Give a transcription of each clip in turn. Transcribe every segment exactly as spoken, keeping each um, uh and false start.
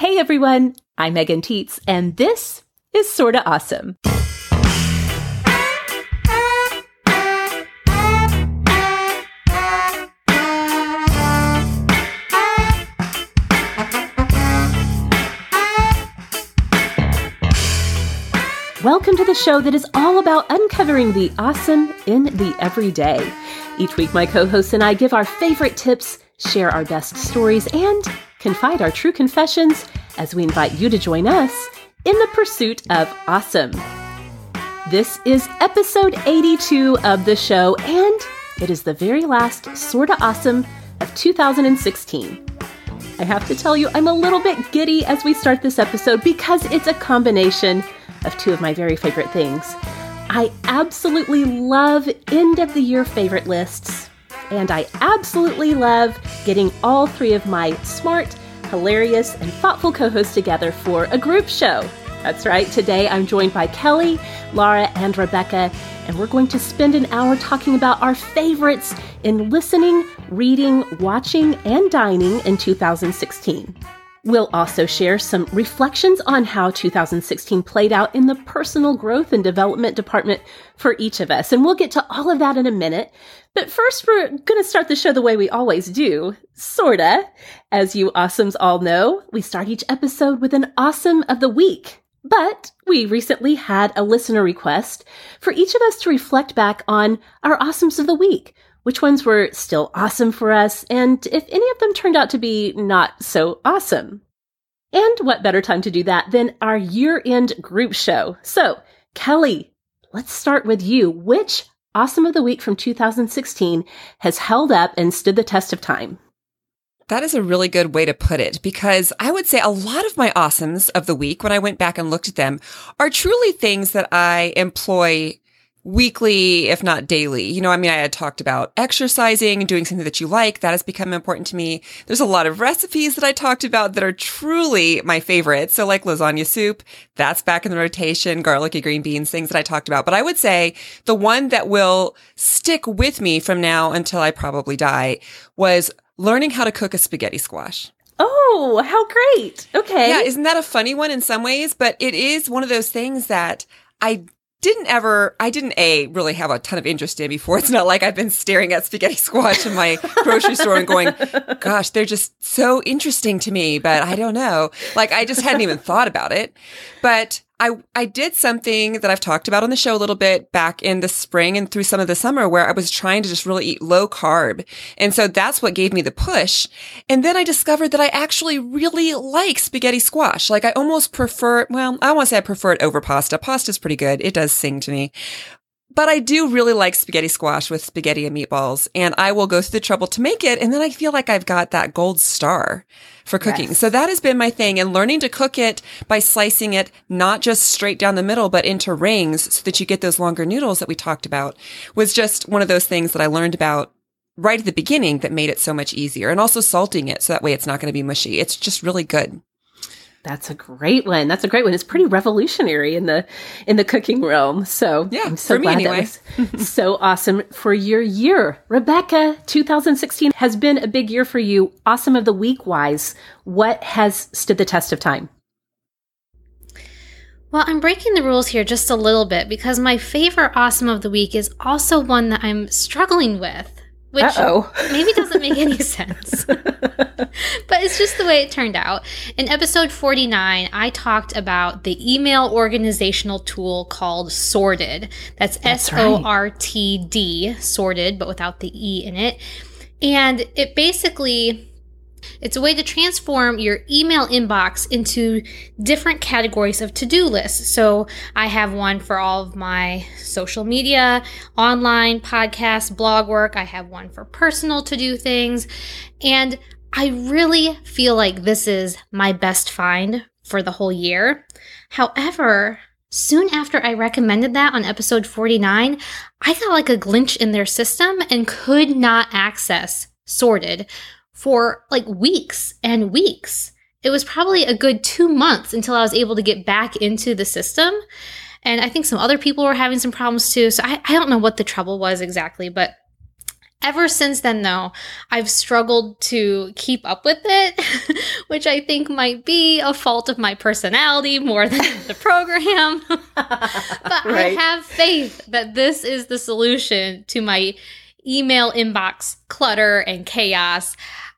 Hey everyone, I'm Megan Tietz, and this is Sorta Awesome. Welcome to the show that is all about uncovering the awesome in the everyday. Each week, my co-hosts and I give our favorite tips, share our best stories, and confide our true confessions as we invite you to join us in the pursuit of awesome. This is episode eighty-two of the show, and it is the very last Sorta Awesome of two thousand sixteen. I have to tell you, I'm a little bit giddy as we start this episode because it's a combination of two of my very favorite things. I absolutely love end-of-the-year favorite lists, and I absolutely love getting all three of my smart, hilarious, and thoughtful co-hosts together for a group show. That's right, today I'm joined by Kelly, Laura, and Rebecca, and we're going to spend an hour talking about our favorites in listening, reading, watching, and dining in two thousand sixteen. We'll also share some reflections on how two thousand sixteen played out in the personal growth and development department for each of us. And we'll get to all of that in a minute. But first, we're going to start the show the way we always do, sorta. As you awesomes all know, we start each episode with an awesome of the week. But we recently had a listener request for each of us to reflect back on our awesomes of the week. Which ones were still awesome for us, and if any of them turned out to be not so awesome. And what better time to do that than our year-end group show. So, Kelly, let's start with you. Which awesome of the week from two thousand sixteen has held up and stood the test of time? That is a really good way to put it, because I would say a lot of my awesomes of the week, when I went back and looked at them, are truly things that I employ weekly, if not daily. You know, I mean, I had talked about exercising and doing something that you like. That has become important to me. There's a lot of recipes that I talked about that are truly my favorite. So like lasagna soup, that's back in the rotation, garlicky green beans, things that I talked about. But I would say the one that will stick with me from now until I probably die was learning how to cook a spaghetti squash. Oh, how great. Okay. Yeah, isn't that a funny one in some ways? But it is one of those things that I didn't ever, I didn't A, really have a ton of interest in before. It's not like I've been staring at spaghetti squash in my grocery store and going, gosh, they're just so interesting to me, but I don't know. Like, I just hadn't even thought about it. But I, I did something that I've talked about on the show a little bit back in the spring and through some of the summer where I was trying to just really eat low carb. And so that's what gave me the push. And then I discovered that I actually really like spaghetti squash. Like I almost prefer, well, I don't want to say I prefer it over pasta. Pasta's pretty good. It does sing to me. But I do really like spaghetti squash with spaghetti and meatballs, and I will go through the trouble to make it, and then I feel like I've got that gold star for cooking. Yes. So that has been my thing, and learning to cook it by slicing it not just straight down the middle, but into rings so that you get those longer noodles that we talked about was just one of those things that I learned about right at the beginning that made it so much easier. And also salting it so that way it's not going to be mushy. It's just really good. That's a great one. That's a great one. It's pretty revolutionary in the in the cooking realm. So yeah, I'm so for me glad anyway. That was so awesome for your year. Rebecca, two thousand sixteen has been a big year for you. Awesome of the week wise. What has stood the test of time? Well, I'm breaking the rules here just a little bit because my favorite awesome of the week is also one that I'm struggling with. Which Uh-oh. maybe doesn't make any sense. But it's just the way it turned out. In episode forty-nine, I talked about the email organizational tool called Sorted. That's, That's S O R T D, Sorted, but without the E in it. And it basically, it's a way to transform your email inbox into different categories of to-do lists. So I have one for all of my social media, online, podcast, blog work. I have one for personal to-do things. And I really feel like this is my best find for the whole year. However, soon after I recommended that on episode forty-nine, I got like a glitch in their system and could not access Sorted for like weeks and weeks. It was probably a good two months until I was able to get back into the system. And I think some other people were having some problems too. So I, I don't know what the trouble was exactly, but Ever since then, though, I've struggled to keep up with it, which I think might be a fault of my personality more than the program. But right. I have faith that this is the solution to my email inbox clutter and chaos.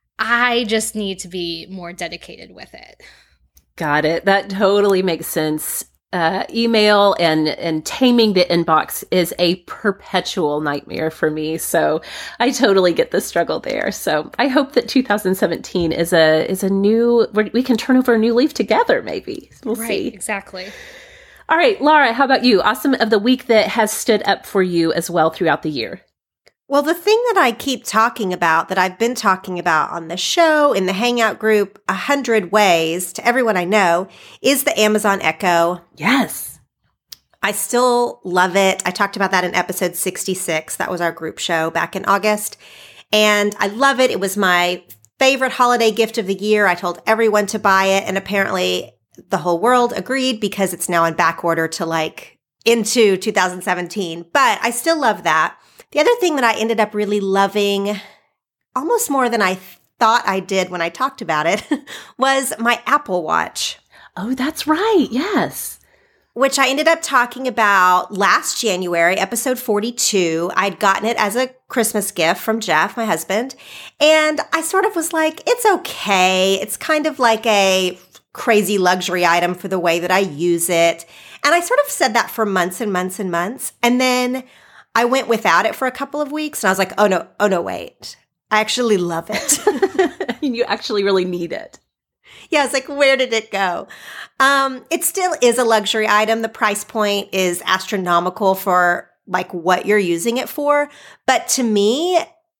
I just need to be more dedicated with it. Got it. That totally makes sense. Uh, email and, and taming the inbox is a perpetual nightmare for me. So I totally get the struggle there. So I hope that two thousand seventeen is a, is a new, we can turn over a new leaf together, maybe. We'll right, see. Exactly. All right, Laura, how about you? Awesome of the week that has stood up for you as well throughout the year. Well, the thing that I keep talking about, that I've been talking about on the show, in the Hangout group, a hundred ways to everyone I know, is the Amazon Echo. Yes. I still love it. I talked about that in episode sixty-six. That was our group show back in August. And I love it. It was my favorite holiday gift of the year. I told everyone to buy it. And apparently the whole world agreed because it's now in back order to like into two thousand seventeen. But I still love that. The other thing that I ended up really loving, almost more than I thought I did when I talked about it, was my Apple Watch. Oh, that's right. Yes. Which I ended up talking about last January, episode forty-two. I'd gotten it as a Christmas gift from Jeff, my husband. And I sort of was like, it's okay. It's kind of like a crazy luxury item for the way that I use it. And I sort of said that for months and months and months. And then I went without it for a couple of weeks and I was like, oh no, oh no, wait. I actually love it. You actually really need it. Yeah, it's like, where did it go? Um, it still is a luxury item. The price point is astronomical for like what you're using it for. But to me,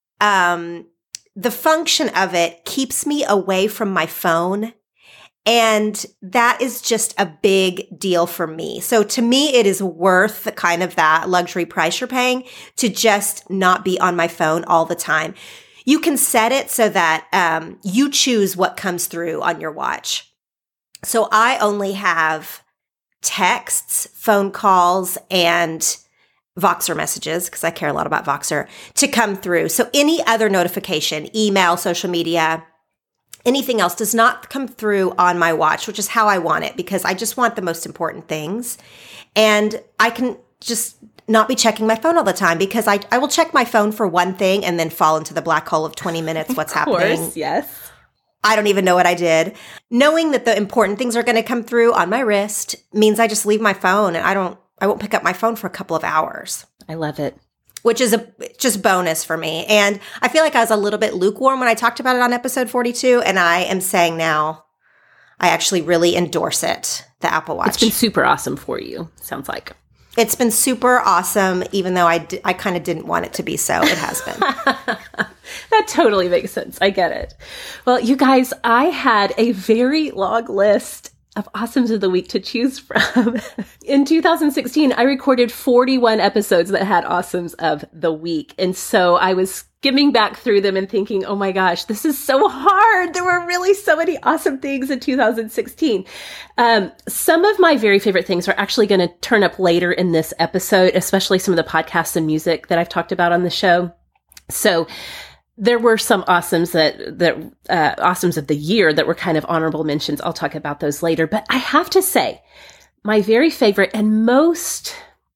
um, the function of it keeps me away from my phone. And that is just a big deal for me. So to me, it is worth the kind of that luxury price you're paying to just not be on my phone all the time. You can set it so that um, you choose what comes through on your watch. So I only have texts, phone calls, and Voxer messages, because I care a lot about Voxer, to come through. So any other notification, email, social media, anything else does not come through on my watch, which is how I want it, because I just want the most important things. And I can just not be checking my phone all the time, because I, I will check my phone for one thing and then fall into the black hole of twenty minutes. What's of course, happening? Yes. I don't even know what I did. Knowing that the important things are going to come through on my wrist means I just leave my phone and I don't, I won't pick up my phone for a couple of hours. I love it. Which is a just bonus for me. And I feel like I was a little bit lukewarm when I talked about it on episode forty-two. And I am saying now, I actually really endorse it, the Apple Watch. It's been super awesome for you, sounds like. It's been super awesome, even though I, d- I kind of didn't want it to be so. It has been. That totally makes sense. I get it. Well, you guys, I had a very long list of Awesomes of the Week to choose from. In two thousand sixteen, I recorded forty-one episodes that had Awesomes of the Week. And so I was skimming back through them and thinking, oh my gosh, this is so hard. There were really so many awesome things in two thousand sixteen. Um, some of my very favorite things are actually going to turn up later in this episode, especially some of the podcasts and music that I've talked about on the show. So there were some awesomes that, that, uh, awesomes of the year that were kind of honorable mentions. I'll talk about those later. But I have to say, my very favorite and most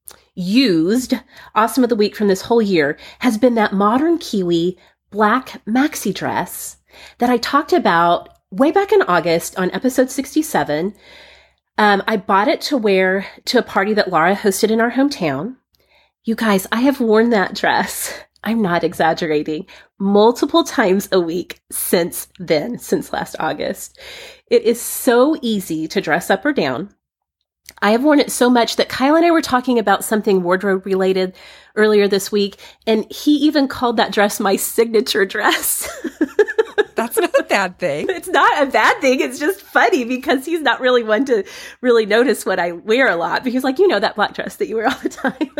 used Awesome of the Week from this whole year has been that modern Kiwi black maxi dress that I talked about way back in August on episode sixty-seven. Um, I bought it to wear to a party that Laura hosted in our hometown. You guys, I have worn that dress, I'm not exaggerating, multiple times a week since then, since last August. It is so easy to dress up or down. I have worn it so much that Kyle and I were talking about something wardrobe related earlier this week, and he even called that dress my signature dress. That's not a bad thing. It's not a bad thing. It's just funny because he's not really one to really notice what I wear a lot. But he's like, you know, that black dress that you wear all the time.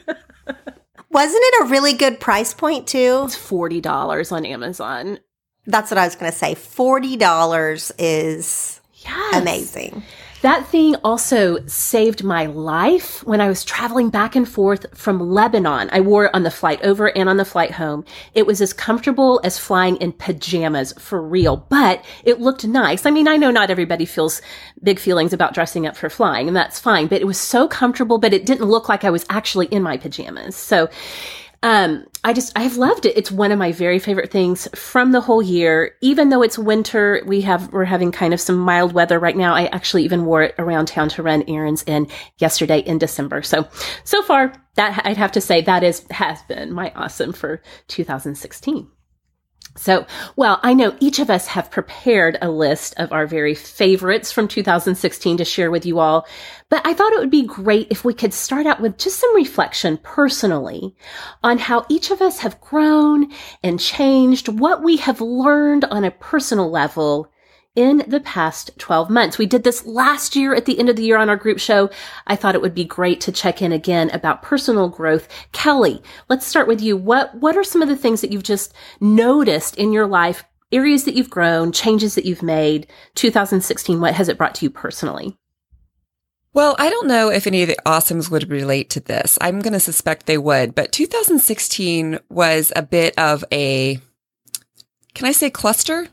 Wasn't it a really good price point too? It's forty dollars on Amazon. That's what I was going to say. forty dollars is yes. amazing. That thing also saved my life when I was traveling back and forth from Lebanon. I wore it on the flight over and on the flight home. It was as comfortable as flying in pajamas, for real, but it looked nice. I mean, I know not everybody feels big feelings about dressing up for flying, and that's fine, but it was so comfortable, but it didn't look like I was actually in my pajamas. So Um, I just, I've loved it. It's one of my very favorite things from the whole year. Even though it's winter, we have, we're having kind of some mild weather right now. I actually even wore it around town to run errands in yesterday in December. So, so far that I'd have to say that is, has been my awesome for two thousand sixteen. So, well, I know each of us have prepared a list of our very favorites from two thousand sixteen to share with you all, but I thought it would be great if we could start out with just some reflection personally on how each of us have grown and changed, what we have learned on a personal level in the past twelve months. We did this last year at the end of the year on our group show. I thought it would be great to check in again about personal growth. Kelly, let's start with you. What, what are some of the things that you've just noticed in your life, areas that you've grown, changes that you've made? two thousand sixteen, what has it brought to you personally? Well, I don't know if any of the awesomes would relate to this. I'm going to suspect they would, but two thousand sixteen was a bit of a, can I say cluster?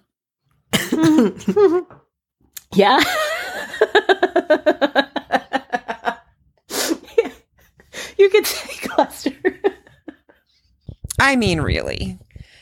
Yeah. You could say cluster. I mean, really.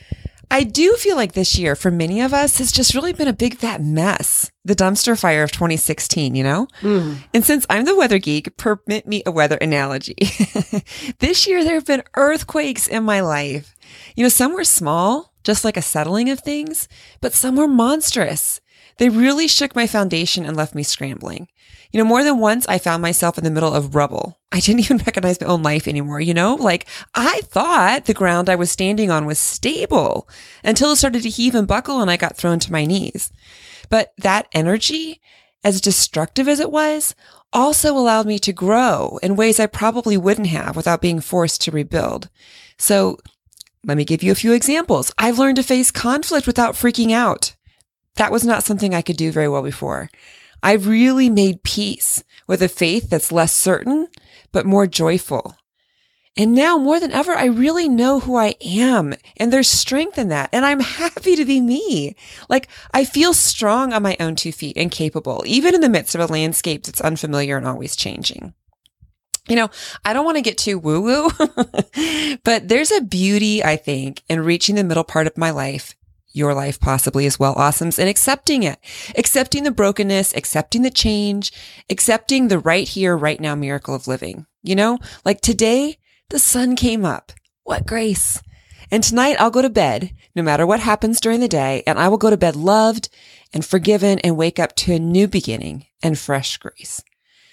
I do feel like this year, for many of us, has just really been a big fat mess. The dumpster fire of twenty sixteen, you know? Mm. And since I'm the weather geek, permit me a weather analogy. This year, there have been earthquakes in my life. You know, some were small, just like a settling of things, but some were monstrous. They really shook my foundation and left me scrambling. You know, more than once, I found myself in the middle of rubble. I didn't even recognize my own life anymore, you know? Like, I thought the ground I was standing on was stable until it started to heave and buckle and I got thrown to my knees. But that energy, as destructive as it was, also allowed me to grow in ways I probably wouldn't have without being forced to rebuild. So let me give you a few examples. I've learned to face conflict without freaking out. That was not something I could do very well before. I've really made peace with a faith that's less certain, but more joyful. And now more than ever, I really know who I am, and there's strength in that. And I'm happy to be me. Like, I feel strong on my own two feet and capable, even in the midst of a landscape that's unfamiliar and always changing. You know, I don't want to get too woo-woo, but there's a beauty, I think, in reaching the middle part of my life, your life possibly as well, awesomes, and accepting it, accepting the brokenness, accepting the change, accepting the right here, right now miracle of living. You know, like today, the sun came up. What grace. And tonight I'll go to bed, no matter what happens during the day, and I will go to bed loved and forgiven and wake up to a new beginning and fresh grace.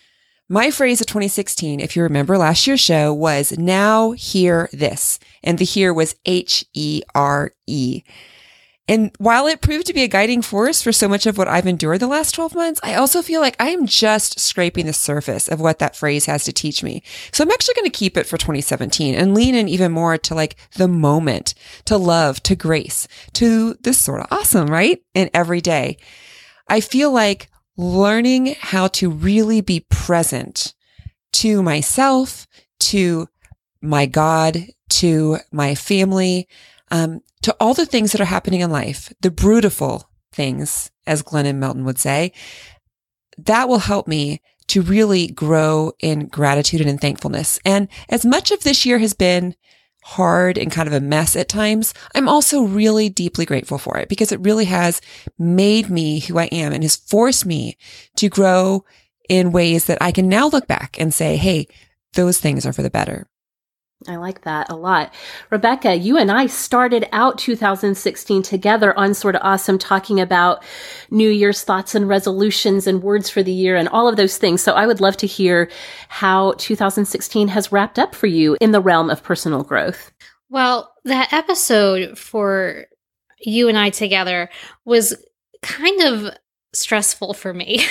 My phrase of twenty sixteen, if you remember last year's show, was now hear this. And the here was H E R E. And while it proved to be a guiding force for so much of what I've endured the last twelve months, I also feel like I am just scraping the surface of what that phrase has to teach me. So I'm actually going to keep it for twenty seventeen and lean in even more to like the moment, to love, to grace, to this sort of awesome, right? And every day. I feel like learning how to really be present to myself, to my God, to my family, um, to all the things that are happening in life, the brutal things, as Glennon Melton would say, that will help me to really grow in gratitude and in thankfulness. And as much of this year has been hard and kind of a mess at times, I'm also really deeply grateful for it because it really has made me who I am and has forced me to grow in ways that I can now look back and say, hey, those things are for the better. I like that a lot. Rebecca, you and I started out two thousand sixteen together on Sort of Awesome, talking about New Year's thoughts and resolutions and words for the year and all of those things. So I would love to hear how two thousand sixteen has wrapped up for you in the realm of personal growth. Well, that episode for you and I together was kind of stressful for me.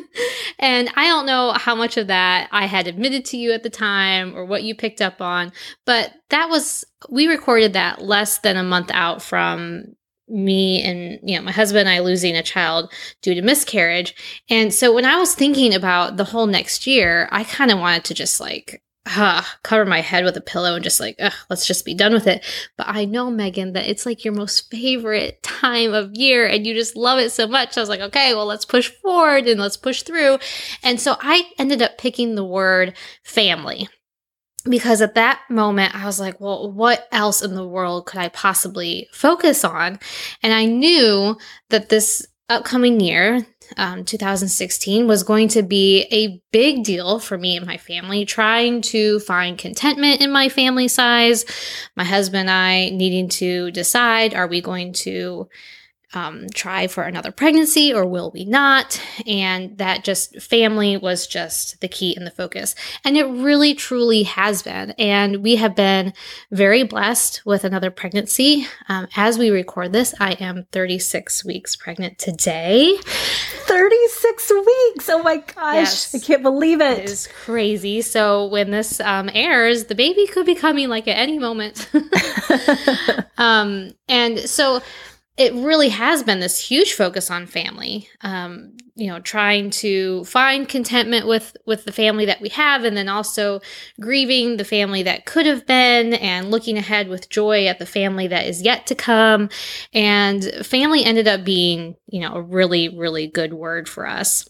And I don't know how much of that I had admitted to you at the time or what you picked up on, but that was, we recorded that less than a month out from me and, you know, my husband and I losing a child due to miscarriage. And so when I was thinking about the whole next year, I kind of wanted to just like, uh, cover my head with a pillow and just like, let's just be done with it. But I know, Megan, that it's like your most favorite time of year and you just love it so much. I was like, okay, well, let's push forward and let's push through. And so I ended up picking the word family. Because at that moment, I was like, well, what else in the world could I possibly focus on? And I knew that this upcoming year, um, two thousand sixteen, was going to be a big deal for me and my family, trying to find contentment in my family size. My husband and I needing to decide, are we going to Um, try for another pregnancy or will we not? And that just family was just the key and the focus. And it really truly has been. And we have been very blessed with another pregnancy. Um, as we record this, I am thirty-six weeks pregnant today. thirty-six weeks. Oh my gosh. Yes. I can't believe it. It is crazy. So when this um, airs, the baby could be coming like at any moment. um, and so it really has been this huge focus on family, um, you know, trying to find contentment with, with the family that we have, and then also grieving the family that could have been and looking ahead with joy at the family that is yet to come. And family ended up being, you know, a really, really good word for us,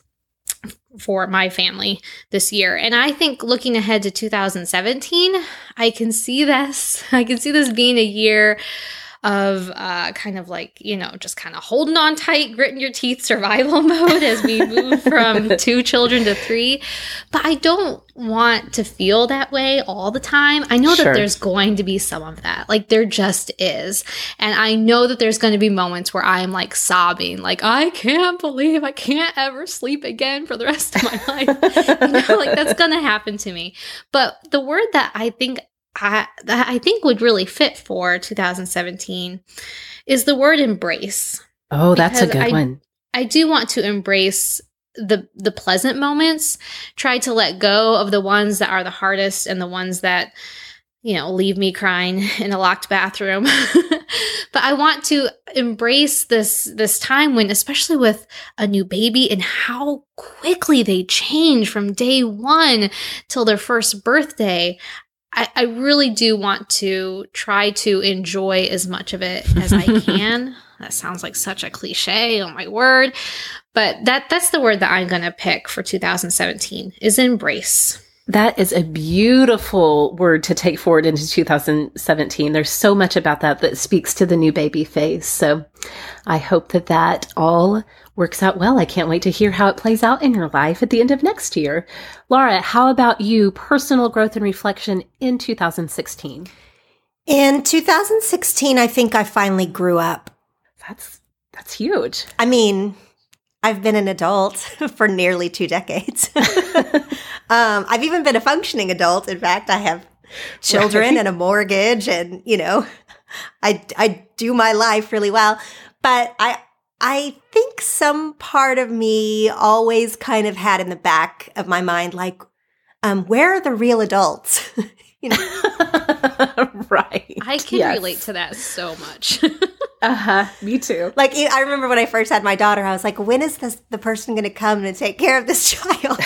for my family this year. And I think looking ahead to two thousand seventeen, I can see this. I can see this being a year of uh, kind of like, you know, just kind of holding on tight, gritting your teeth survival mode as we move from two children to three. But I don't want to feel that way all the time. I know Sure. that there's going to be some of that. Like there just is. And I know that there's going to be moments where I'm like sobbing, like, I can't believe I can't ever sleep again for the rest of my life. You know, like that's going to happen to me. But the word that I think I, that I think would really fit for two thousand seventeen is the word embrace. Oh, that's a Because good I, one. I do want to embrace the the pleasant moments, try to let go of the ones that are the hardest and the ones that, you know, leave me crying in a locked bathroom. But I want to embrace this this time when, especially with a new baby and how quickly they change from day one till their first birthday. I, I really do want to try to enjoy as much of it as I can. That sounds like such a cliche, oh my word. But that that's the word that I'm going to pick for two thousand seventeen is embrace. That is a beautiful word to take forward into two thousand seventeen. There's so much about that that speaks to the new baby phase. So I hope that that all works out well. I can't wait to hear how it plays out in your life at the end of next year. Laura, how about you? Personal growth and reflection in two thousand sixteen. In two thousand sixteen, I think I finally grew up. That's that's huge. I mean, I've been an adult for nearly two decades. um, I've even been a functioning adult. In fact, I have children Right. and a mortgage, and you know, I I do my life really well. But I I think some part of me always kind of had in the back of my mind, like, um, where are the real adults? You know. Right. I can Yes. relate to that so much. Uh-huh. Me too. Like, I remember when I first had my daughter, I was like, when is this the person going to come and take care of this child?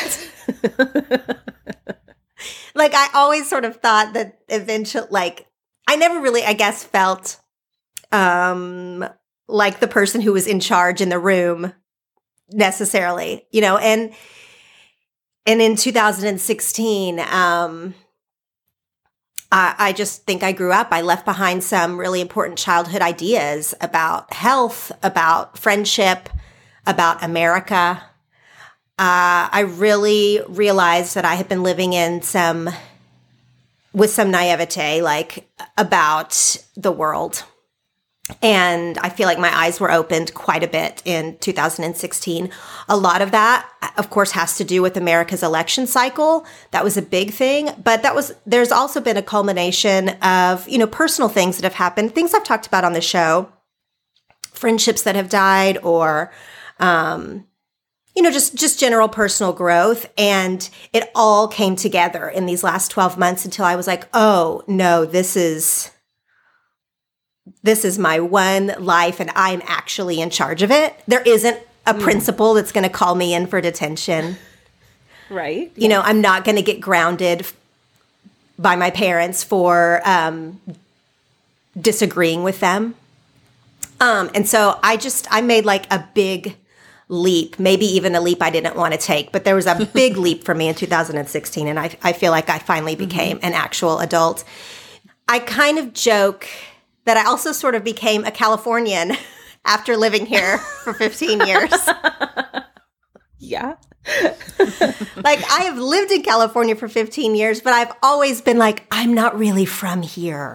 Like, I always sort of thought that eventually, like, I never really, I guess, felt um, like the person who was in charge in the room necessarily, you know, and and in two thousand sixteen, um, I, I just think I grew up. I left behind some really important childhood ideas about health, about friendship, about America. Uh, I really realized that I had been living in some, with some naivete, like about the world. And I feel like my eyes were opened quite a bit in two thousand sixteen. A lot of that, of course, has to do with America's election cycle. That was a big thing. But that was, there's also been a culmination of, you know, personal things that have happened, things I've talked about on the show, friendships that have died, or, um, you know, just, just general personal growth. And it all came together in these last twelve months until I was like, oh, no, this is... this is my one life and I'm actually in charge of it. There isn't a mm. principal that's going to call me in for detention. Right. You yeah. know, I'm not going to get grounded by my parents for um, disagreeing with them. Um, and so I just, I made like a big leap, maybe even a leap I didn't want to take, but there was a big leap for me in two thousand sixteen. And I, I feel like I finally became mm-hmm. an actual adult. I kind of joke that I also sort of became a Californian after living here for fifteen years. Yeah. Like, I have lived in California for fifteen years, but I've always been like, I'm not really from here.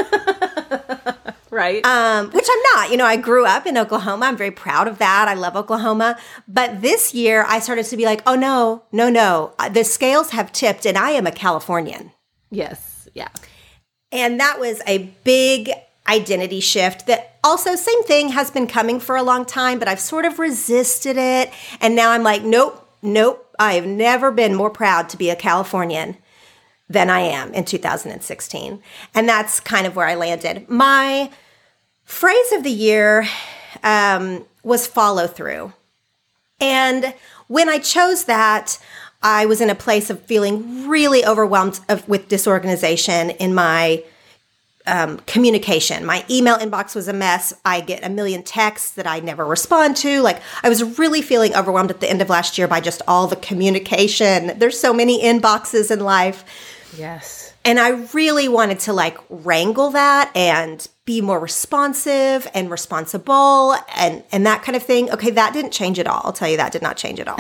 Right. Um, which I'm not. You know, I grew up in Oklahoma. I'm very proud of that. I love Oklahoma. But this year, I started to be like, oh, no, no, no. The scales have tipped, and I am a Californian. Yes. Yeah. And that was a big identity shift that also, same thing, has been coming for a long time, but I've sort of resisted it. And now I'm like, nope, nope. I have never been more proud to be a Californian than I am in two thousand sixteen. And that's kind of where I landed. My phrase of the year um, was follow through. And when I chose that, I was in a place of feeling really overwhelmed of, with disorganization in my um, communication. My email inbox was a mess. I get a million texts that I never respond to. Like, I was really feeling overwhelmed at the end of last year by just all the communication. There's so many inboxes in life. Yes. And I really wanted to like wrangle that and be more responsive and responsible and, and that kind of thing. Okay, that didn't change at all. I'll tell you, that did not change at all.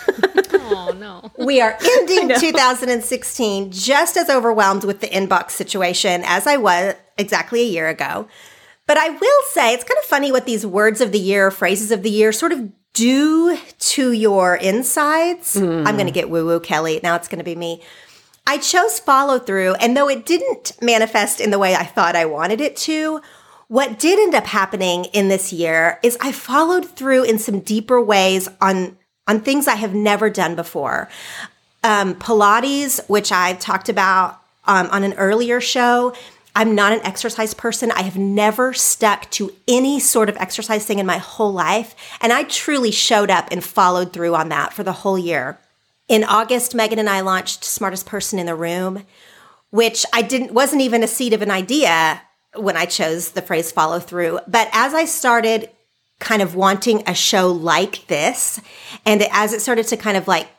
Oh, no. We are ending two thousand sixteen just as overwhelmed with the inbox situation as I was exactly a year ago. But I will say, it's kind of funny what these words of the year, phrases of the year sort of do to your insides. Mm. I'm going to get woo-woo, Kelly. Now it's going to be me. I chose follow through, and though it didn't manifest in the way I thought I wanted it to, what did end up happening in this year is I followed through in some deeper ways on, on things I have never done before. Um, Pilates, which I've talked about um, on an earlier show. I'm not an exercise person. I have never stuck to any sort of exercise thing in my whole life, and I truly showed up and followed through on that for the whole year. In August, Megan and I launched Smartest Person in the Room, which I didn't wasn't even a seed of an idea when I chose the phrase follow through. But as I started kind of wanting a show like this, and as it started to kind of like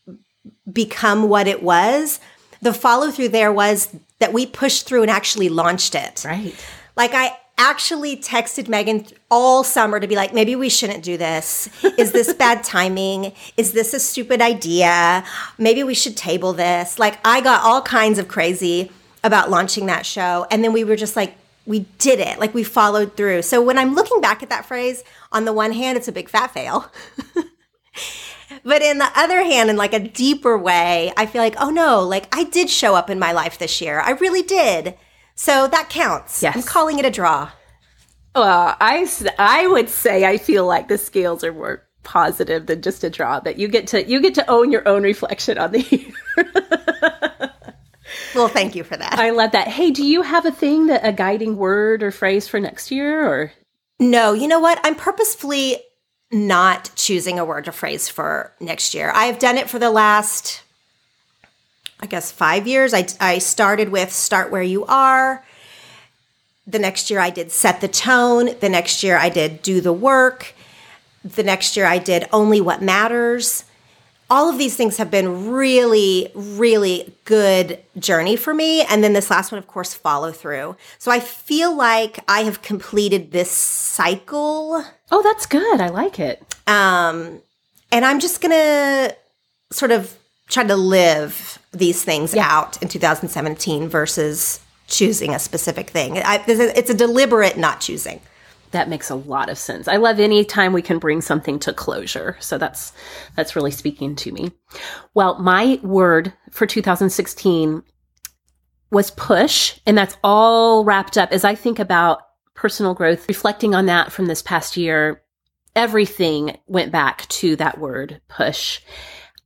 become what it was, the follow through there was that we pushed through and actually launched it. Right. Like, I actually texted Megan all summer to be like, maybe we shouldn't do this. Is this bad timing? Is this a stupid idea? Maybe we should table this. Like, I got all kinds of crazy about launching that show. And then we were just like, we did it. Like, we followed through. So when I'm looking back at that phrase, on the one hand, it's a big fat fail. But in the other hand, in like a deeper way, I feel like, oh no, like I did show up in my life this year. I really did. So that counts. Yes. I'm calling it a draw. Well, I, I would say I feel like the scales are more positive than just a draw, but you get to you get to own your own reflection on the year. Well, thank you for that. I love that. Hey, do you have a thing, that a guiding word or phrase for next year? Or no, you know what? I'm purposefully not choosing a word or phrase for next year. I've done it for the last, I guess, five years. I, I started with start where you are. The next year I did set the tone. The next year I did do the work. The next year I did only what matters. All of these things have been really, really good journey for me. And then this last one, of course, follow through. So I feel like I have completed this cycle. Oh, that's good. I like it. Um, and I'm just going to sort of try to live these things yeah. out in two thousand seventeen versus choosing a specific thing. I, it's a deliberate not choosing. That makes a lot of sense. I love any time we can bring something to closure. So that's that's really speaking to me. Well, my word for two thousand sixteen was push, and that's all wrapped up as I think about personal growth, reflecting on that from this past year. Everything went back to that word push.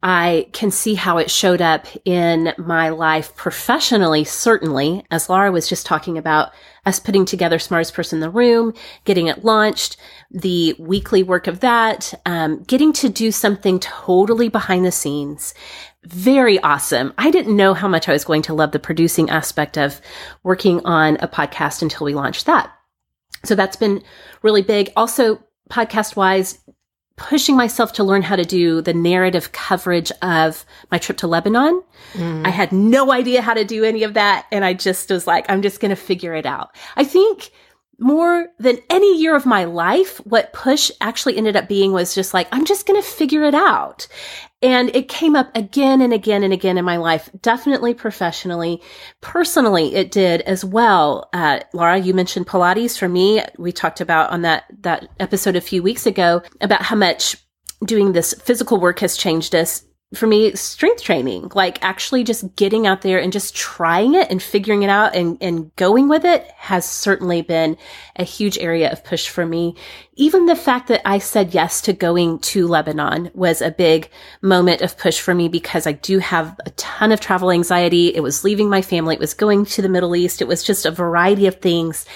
I can see how it showed up in my life professionally, certainly, as Laura was just talking about us putting together Smartest Person in the Room, getting it launched, the weekly work of that, um, getting to do something totally behind the scenes. Very awesome. I didn't know how much I was going to love the producing aspect of working on a podcast until we launched that. So that's been really big. Also, podcast-wise, pushing myself to learn how to do the narrative coverage of my trip to Lebanon. Mm. I had no idea how to do any of that. And I just was like, I'm just going to figure it out. I think more than any year of my life, what push actually ended up being was just like, I'm just going to figure it out. And it came up again and again and again in my life, definitely professionally. Personally, it did as well. Uh, Laura, you mentioned Pilates. For me, we talked about on that, that episode a few weeks ago about how much doing this physical work has changed us. For me, strength training, like actually just getting out there and just trying it and figuring it out and, and going with it has certainly been a huge area of push for me. Even the fact that I said yes to going to Lebanon was a big moment of push for me because I do have a ton of travel anxiety. It was leaving my family. It was going to the Middle East. It was just a variety of things.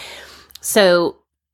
So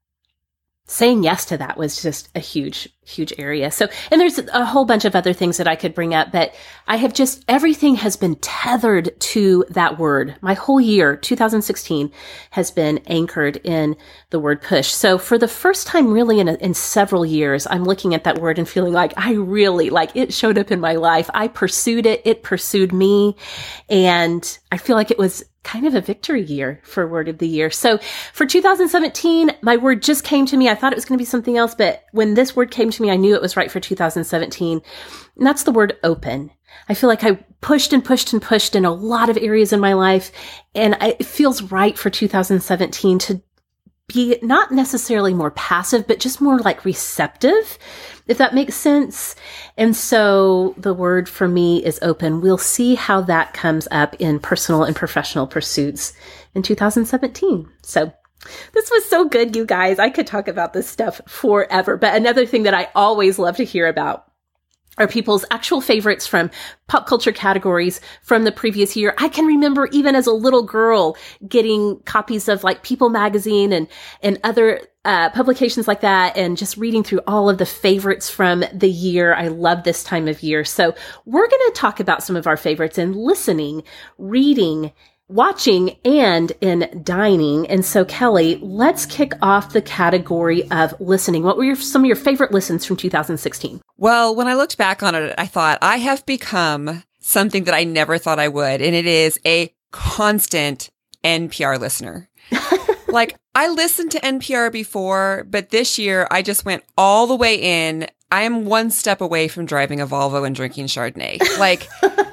saying yes to that was just a huge, huge area. So, and there's a whole bunch of other things that I could bring up, but I have just, everything has been tethered to that word. My whole year, two thousand sixteen, has been anchored in the word push. So for the first time really in, a, in several years, I'm looking at that word and feeling like I really, like it showed up in my life. I pursued it. It pursued me. And I feel like it was kind of a victory year for word of the year. So for two thousand seventeen, my word just came to me. I thought it was going to be something else, but when this word came to me, I knew it was right for two thousand seventeen. And that's the word open. I feel like I pushed and pushed and pushed in a lot of areas in my life. And it feels right for two thousand seventeen to be not necessarily more passive, but just more like receptive, if that makes sense. And so the word for me is open. We'll see how that comes up in personal and professional pursuits in two thousand seventeen. So this was so good, you guys. I could talk about this stuff forever. But another thing that I always love to hear about are people's actual favorites from pop culture categories from the previous year. I can remember even as a little girl getting copies of like People magazine and, and other uh, publications like that and just reading through all of the favorites from the year. I love this time of year. So we're going to talk about some of our favorites in listening, reading, watching, and in dining. And so, Kelly, let's kick off the category of listening. What were your, some of your favorite listens from two thousand sixteen? Well, when I looked back on it, I thought I have become something that I never thought I would, and it is a constant N P R listener. Like, I listened to N P R before, but this year I just went all the way in. I am one step away from driving a Volvo and drinking Chardonnay. Like,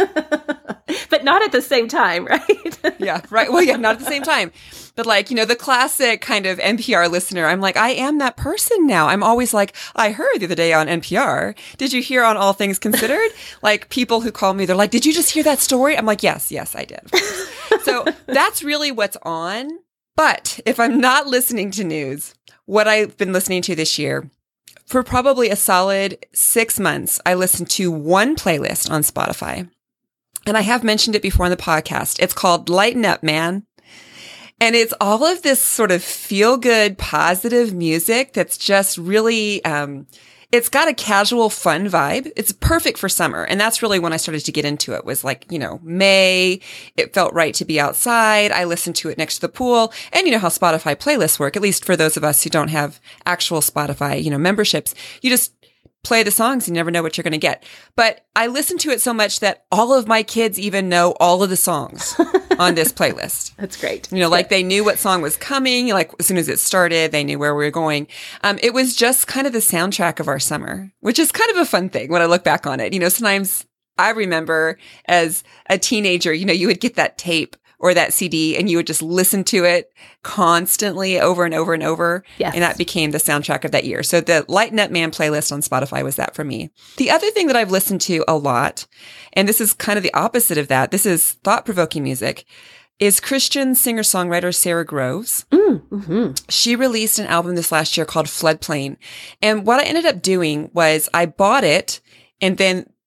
but not at the same time, right? Yeah, right. Well, yeah, not at the same time. But like, you know, the classic kind of N P R listener, I'm like, I am that person now. I'm always like, I heard the other day on N P R, did you hear on All Things Considered? Like, people who call me, they're like, did you just hear that story? I'm like, yes, yes, I did. So that's really what's on. But if I'm not listening to news, what I've been listening to this year, for probably a solid six months, I listened to one playlist on Spotify. And I have mentioned it before on the podcast. It's called Lighten Up, Man. And it's all of this sort of feel-good, positive music that's just really, um, it's got a casual, fun vibe. It's perfect for summer. And that's really when I started to get into it, was like, you know, May. It felt right to be outside. I listened to it next to the pool. And you know how Spotify playlists work, at least for those of us who don't have actual Spotify, you know, memberships. You just play the songs, you never know what you're going to get. But I listened to it so much that all of my kids even know all of the songs on this playlist. That's great. You know, like they knew what song was coming. Like as soon as it started, they knew where we were going. Um, it was just kind of the soundtrack of our summer, which is kind of a fun thing when I look back on it. You know, sometimes I remember as a teenager, you know, you would get that tape or that C D and you would just listen to it constantly over and over and over. Yes. And that became the soundtrack of that year. So the Lighten Up Man playlist on Spotify was that for me. The other thing that I've listened to a lot, and this is kind of the opposite of that, this is thought-provoking music, is Christian singer-songwriter Sarah Groves. Mm, mm-hmm. She released an album this last year called Floodplain. And what I ended up doing was I bought it and then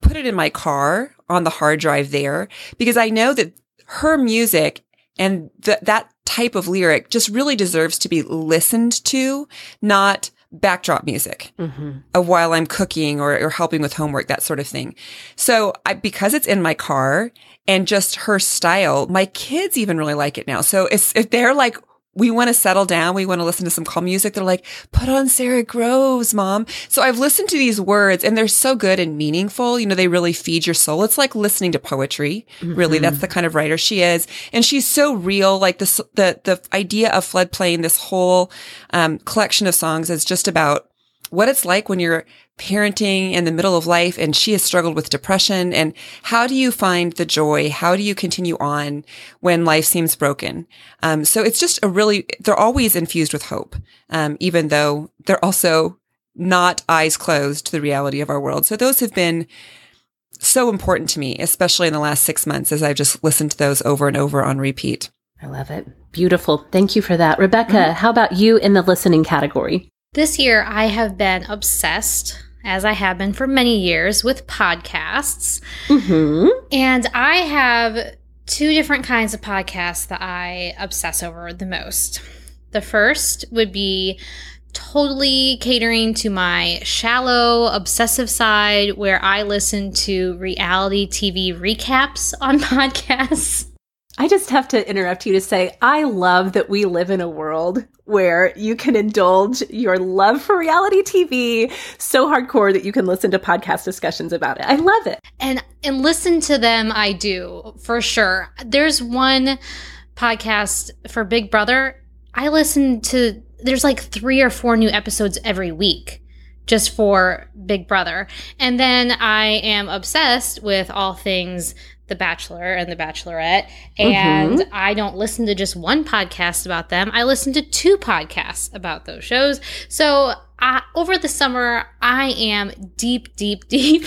put it in my car on the hard drive there because I know that her music and th- that type of lyric just really deserves to be listened to, not backdrop music mm-hmm. uh, while I'm cooking or, or helping with homework, that sort of thing. So I, because it's in my car and just her style, my kids even really like it now. So if, if they're like, we want to settle down, we want to listen to some calm music, they're like, put on Sarah Groves, Mom. So I've listened to these words and they're so good and meaningful. You know, they really feed your soul. It's like listening to poetry. Mm-hmm. Really, that's the kind of writer she is. And she's so real. Like this, the, the idea of Floodplain, this whole um, collection of songs is just about what it's like when you're parenting in the middle of life and she has struggled with depression. And how do you find the joy? How do you continue on when life seems broken? Um, so it's just a really, they're always infused with hope, um, even though they're also not eyes closed to the reality of our world. So those have been so important to me, especially in the last six months as I've just listened to those over and over on repeat. I love it. Beautiful. Thank you for that. Rebecca, mm-hmm. how about you in the listening category? This year, I have been obsessed, as I have been for many years, with podcasts. Mm-hmm. And I have two different kinds of podcasts that I obsess over the most. The first would be totally catering to my shallow, obsessive side, where I listen to reality T V recaps on podcasts. I just have to interrupt you to say, I love that we live in a world where you can indulge your love for reality T V so hardcore that you can listen to podcast discussions about it. I love it. And and listen to them, I do, for sure. There's one podcast for Big Brother. I listen to, there's like three or four new episodes every week just for Big Brother. And then I am obsessed with all things The Bachelor and The Bachelorette. And mm-hmm. I don't listen to just one podcast about them. I listen to two podcasts about those shows. So uh, over the summer, I am deep, deep, deep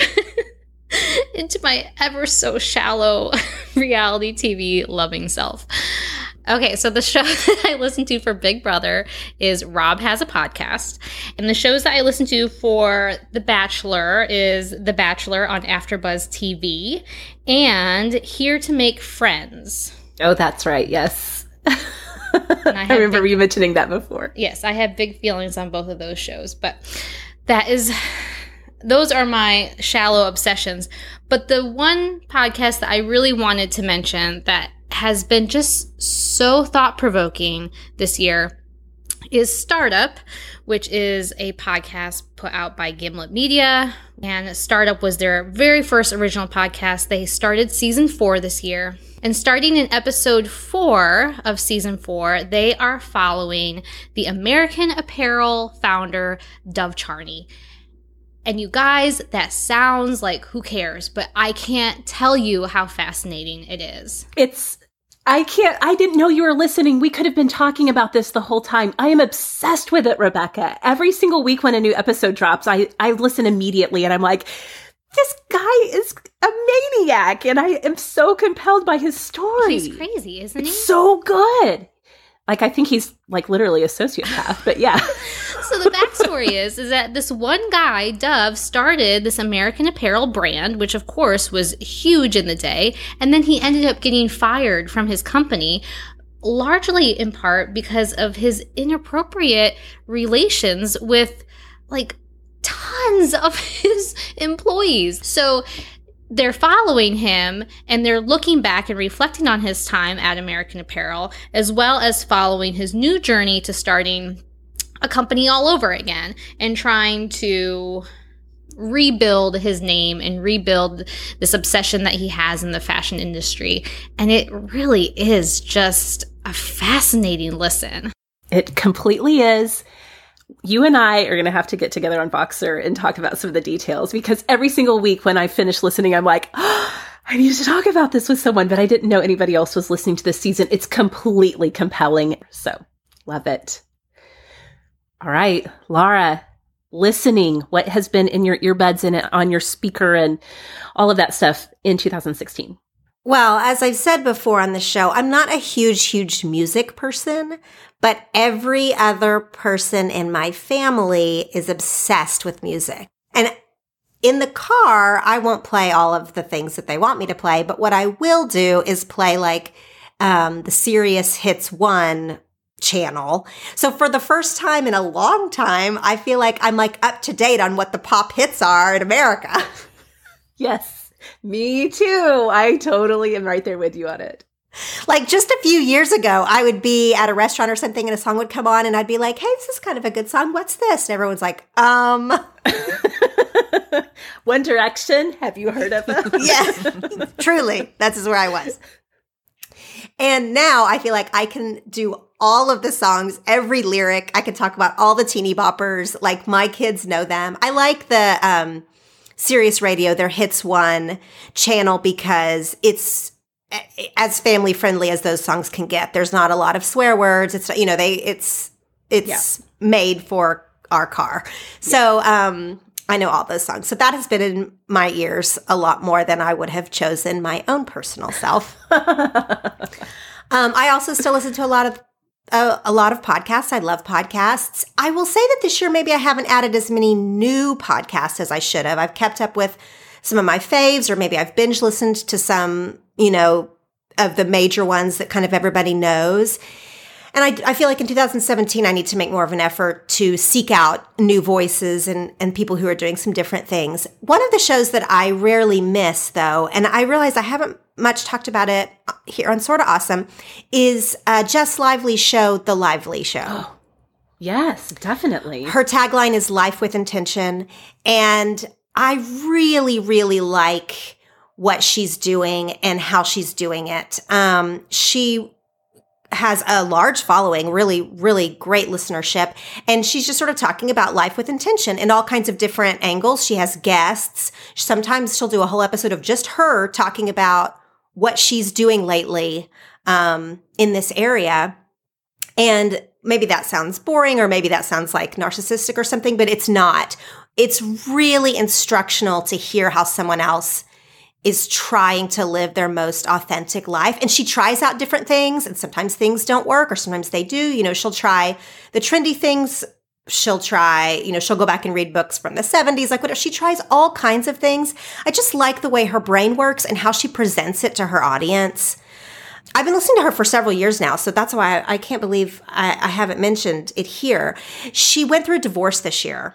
into my ever so shallow reality T V loving self. Okay, so the show that I listen to for Big Brother is Rob Has a Podcast. And the shows that I listen to for The Bachelor is The Bachelor on AfterBuzz T V and Here to Make Friends. Oh, that's right. Yes. I, I remember big, you mentioning that before. Yes, I have big feelings on both of those shows. But that is, those are my shallow obsessions. But the one podcast that I really wanted to mention that has been just so thought-provoking this year is Startup, which is a podcast put out by Gimlet Media. And Startup was their very first original podcast. They started season four this year. And starting in episode four of season four, they are following the American Apparel founder, Dov Charney. And you guys, that sounds like who cares, but I can't tell you how fascinating it is. It's, I can't, I didn't know you were listening. We could have been talking about this the whole time. I am obsessed with it, Rebecca. Every single week when a new episode drops, I, I listen immediately and I'm like, this guy is a maniac. And I am so compelled by his story. He's crazy, isn't he? It's so good. Like, I think he's like literally a sociopath, but yeah. So the backstory is, is that this one guy, Dov, started this American Apparel brand, which of course was huge in the day. And then he ended up getting fired from his company, largely in part because of his inappropriate relations with like tons of his employees. So they're following him and they're looking back and reflecting on his time at American Apparel, as well as following his new journey to starting a company all over again and trying to rebuild his name and rebuild this obsession that he has in the fashion industry. And it really is just a fascinating listen. It completely is. You and I are going to have to get together on Voxer and talk about some of the details, because every single week when I finish listening, I'm like, oh, I need to talk about this with someone, but I didn't know anybody else was listening to this season. It's completely compelling. So love it. All right, Laura, listening, what has been in your earbuds and on your speaker and all of that stuff in two thousand sixteen? Well, as I've said before on the show, I'm not a huge, huge music person, but every other person in my family is obsessed with music. And In the car, I won't play all of the things that they want me to play, but what I will do is play like um, the Sirius Hits One channel. So for the first time in a long time, I feel like I'm like up to date on what the pop hits are in America. Yes, me too. I totally am right there with you on it. Like just a few years ago, I would be at a restaurant or something and a song would come on and I'd be like, hey, this is kind of a good song. What's this? And everyone's like, um. One Direction. Have you heard of them? Yeah, truly. That's where I was. And now I feel like I can do all of the songs, every lyric. I can talk about all the teeny boppers. Like my kids know them. I like the um, Sirius Radio, their Hits One channel because it's as family friendly as those songs can get. There's not a lot of swear words. It's, you know, they, it's, it's yeah. made for our car. Yeah. So, um, I know all those songs. So that has been in my ears a lot more than I would have chosen my own personal self. um, I also still listen to a lot of, uh, a lot of podcasts. I love podcasts. I will say that this year, maybe I haven't added as many new podcasts as I should have. I've kept up with some of my faves, or maybe I've binge listened to some, you know, of the major ones that kind of everybody knows. And I, I feel like in two thousand seventeen, I need to make more of an effort to seek out new voices and, and people who are doing some different things. One of the shows that I rarely miss, though, and I realize I haven't much talked about it here on Sorta Awesome, is uh, Jess Lively's show, The Lively Show. Oh, yes, definitely. Her tagline is Life with Intention. And I really, really like what she's doing and how she's doing it. Um, she has a large following, really, really great listenership. And she's just sort of talking about life with intention in all kinds of different angles. She has guests. Sometimes she'll do a whole episode of just her talking about what she's doing lately um, in this area. And maybe that sounds boring, or maybe that sounds like narcissistic or something, but it's not. It's really instructional to hear how someone else is trying to live their most authentic life. And she tries out different things, and sometimes things don't work, or sometimes they do. You know, she'll try the trendy things. She'll try, you know, she'll go back and read books from the seventies, like whatever. She tries all kinds of things. I just like the way her brain works and how she presents it to her audience. I've been listening to her for several years now, so that's why I, I can't believe I, I haven't mentioned it here. She went through a divorce this year.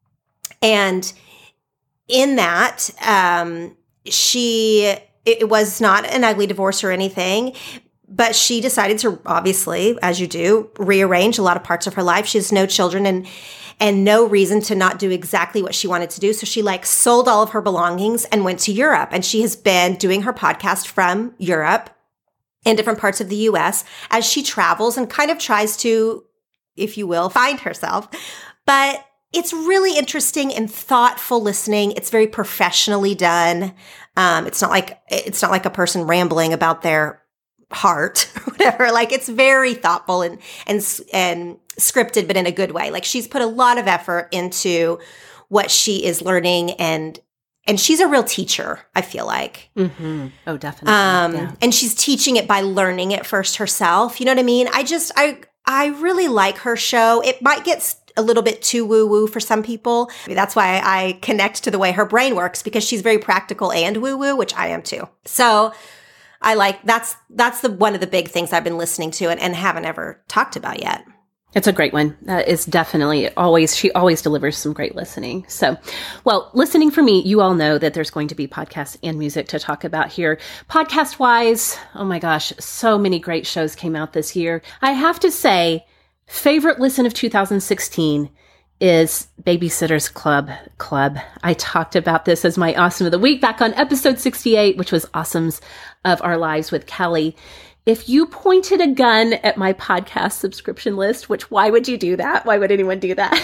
And in that, um, she, it was not an ugly divorce or anything, but she decided to, obviously, as you do, rearrange a lot of parts of her life. She has no children and, and no reason to not do exactly what she wanted to do. So she like sold all of her belongings and went to Europe. And she has been doing her podcast from Europe in different parts of the U S as she travels and kind of tries to, if you will, find herself. But it's really interesting and thoughtful listening. It's very professionally done. Um, it's not like it's not like a person rambling about their heart or whatever. Like it's very thoughtful and and and scripted, but in a good way. Like she's put a lot of effort into what she is learning, and and she's a real teacher, I feel like. Mm-hmm. Oh, definitely. Um, yeah. And she's teaching it by learning it first herself. You know what I mean? I just I I really like her show. It might get a little bit too woo-woo for some people. That's why I connect to the way her brain works, because she's very practical and woo-woo, which I am too. So I like, that's that's the one of the big things I've been listening to and, and haven't ever talked about yet. It's a great one. That is definitely always, she always delivers some great listening. So, well, listening for me, you all know that there's going to be podcasts and music to talk about here. Podcast wise, oh my gosh, so many great shows came out this year. I have to say, favorite listen of two thousand sixteen is Babysitter's Club Club. I talked about this as my Awesome of the Week back on episode sixty-eight, which was Awesomes of Our Lives with Kelly. If you pointed a gun at my podcast subscription list, which why would you do that? Why would anyone do that?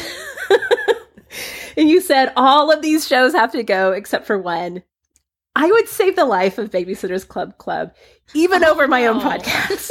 And you said all of these shows have to go except for one, I would save the life of Babysitter's Club Club, even oh, over my no. own podcast.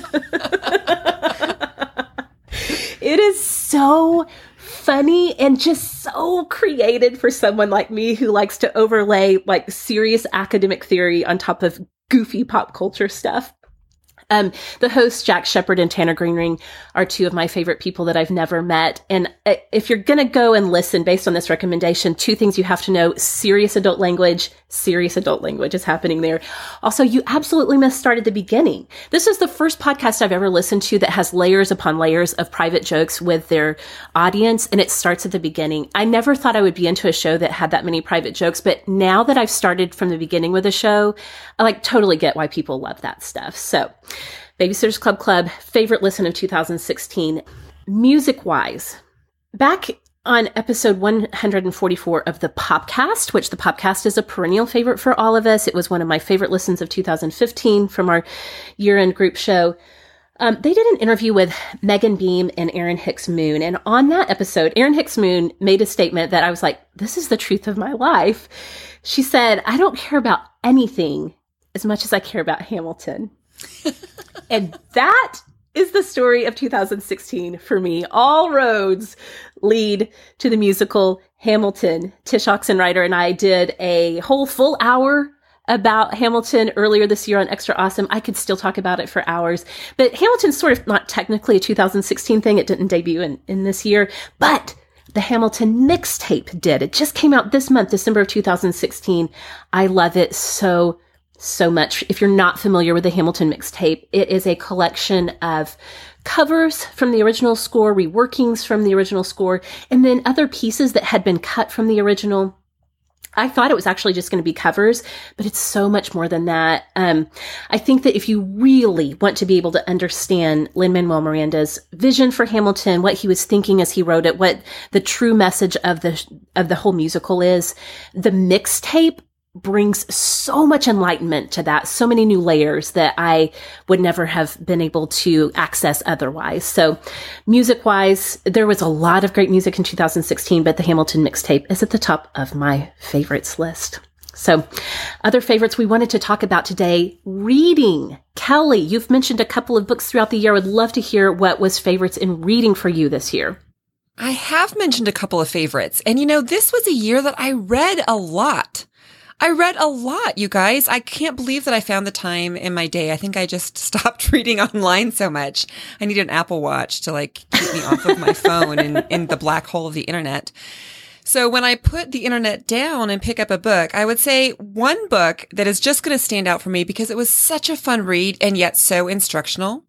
It is so funny and just so created for someone like me who likes to overlay like serious academic theory on top of goofy pop culture stuff. Um, the hosts, Jack Shepard and Tanner Greenring, are two of my favorite people that I've never met. And uh, if you're going to go and listen based on this recommendation, two things you have to know: serious adult language, serious adult language is happening there. Also, you absolutely must start at the beginning. This is the first podcast I've ever listened to that has layers upon layers of private jokes with their audience, and it starts at the beginning. I never thought I would be into a show that had that many private jokes, but now that I've started from the beginning with a show, I like totally get why people love that stuff. So, Babysitters Club Club, favorite listen of two thousand sixteen. Music-wise, back on episode one hundred forty-four of the Popcast, which the Popcast is a perennial favorite for all of us. It was one of my favorite listens of two thousand fifteen from our year-end group show. Um, they did an interview with Megan Beam and Aaron Hicks Moon. And on that episode, Aaron Hicks Moon made a statement that I was like, this is the truth of my life. She said, I don't care about anything as much as I care about Hamilton. And that is the story of two thousand sixteen for me. All roads lead to the musical Hamilton. Tish Oxenreider and I did a whole full hour about Hamilton earlier this year on Extra Awesome. I could still talk about it for hours, but Hamilton's sort of not technically a two thousand sixteen thing. It didn't debut in, in this year, but the Hamilton mixtape did. It just came out this month, December of two thousand sixteen. I love it so so much. If you're not familiar with the Hamilton mixtape, it is a collection of covers from the original score, reworkings from the original score, and then other pieces that had been cut from the original. I thought it was actually just going to be covers, but it's so much more than that. Um, I think that if you really want to be able to understand Lin-Manuel Miranda's vision for Hamilton, what he was thinking as he wrote it, what the true message of the of the whole musical is, the mixtape brings so much enlightenment to that, so many new layers that I would never have been able to access otherwise. So music-wise, there was a lot of great music in two thousand sixteen, but the Hamilton mixtape is at the top of my favorites list. So other favorites we wanted to talk about today, reading. Kelly, you've mentioned a couple of books throughout the year. I would love to hear what was favorites in reading for you this year. I have mentioned a couple of favorites. And you know, this was a year that I read a lot. I read a lot, you guys. I can't believe that I found the time in my day. I think I just stopped reading online so much. I need an Apple Watch to like keep me off of my phone and in the black hole of the internet. So when I put the internet down and pick up a book, I would say one book that is just going to stand out for me because it was such a fun read and yet so instructional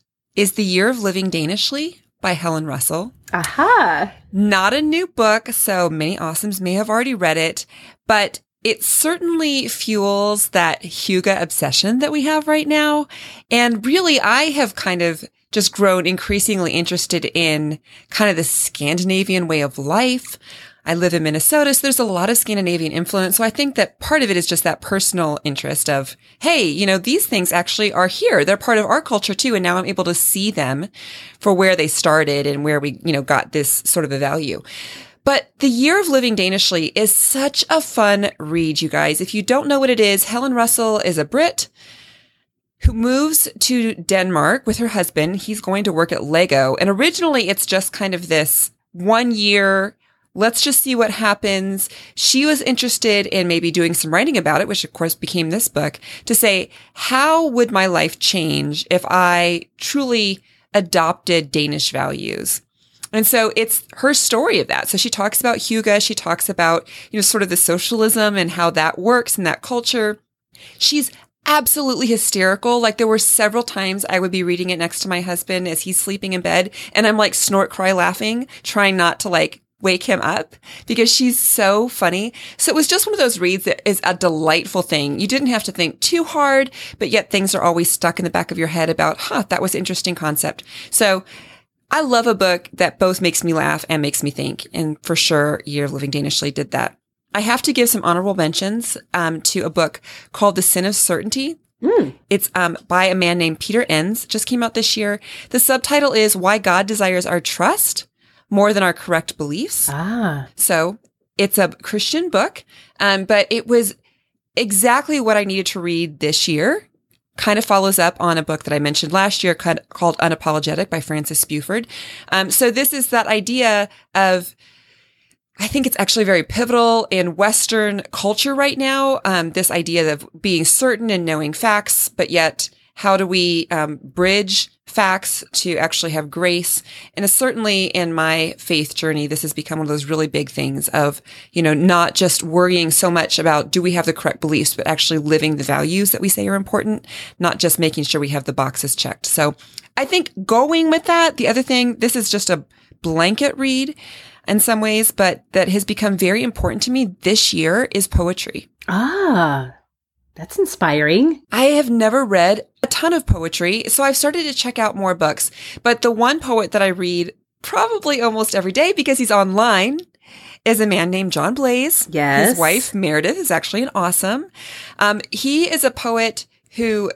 is The Year of Living Danishly by Helen Russell. Aha. Not a new book, so many awesomes may have already read it, but it certainly fuels that Hygge obsession that we have right now. And really, I have kind of just grown increasingly interested in kind of the Scandinavian way of life. I live in Minnesota, so there's a lot of Scandinavian influence. So I think that part of it is just that personal interest of, hey, you know, these things actually are here. They're part of our culture too. And now I'm able to see them for where they started and where we, you know, got this sort of a value. But The Year of Living Danishly is such a fun read, you guys. If you don't know what it is, Helen Russell is a Brit who moves to Denmark with her husband. He's going to work at Lego. And originally, it's just kind of this one year, let's just see what happens. She was interested in maybe doing some writing about it, which of course became this book, to say, how would my life change if I truly adopted Danish values? And so it's her story of that. So she talks about Hygge. She talks about, you know, sort of the socialism and how that works in that culture. She's absolutely hysterical. Like there were several times I would be reading it next to my husband as he's sleeping in bed. And I'm like snort, cry, laughing, trying not to like wake him up because she's so funny. So it was just one of those reads that is a delightful thing. You didn't have to think too hard, but yet things are always stuck in the back of your head about, huh, that was an interesting concept. So I love a book that both makes me laugh and makes me think. And for sure, Year of Living Danishly did that. I have to give some honorable mentions um, to a book called The Sin of Certainty. Mm. It's um, by a man named Peter Enns. Just came out this year. The subtitle is Why God Desires Our Trust More Than Our Correct Beliefs. Ah. So it's a Christian book, um, but it was exactly what I needed to read this year. Kind of follows up on a book that I mentioned last year called Unapologetic by Francis Buford. Um, so this is that idea of, I think it's actually very pivotal in Western culture right now. Um, this idea of being certain and knowing facts, but yet How do we um, bridge facts to actually have grace? And it's certainly in my faith journey, this has become one of those really big things of, you know, not just worrying so much about do we have the correct beliefs, but actually living the values that we say are important, not just making sure we have the boxes checked. So I think going with that, the other thing, this is just a blanket read in some ways, but that has become very important to me this year is poetry. Ah, that's inspiring. I have never read a ton of poetry, so I've started to check out more books. But the one poet that I read probably almost every day because he's online is a man named John Blaze. Yes. His wife, Meredith, is actually an awesome. Um, he is a poet who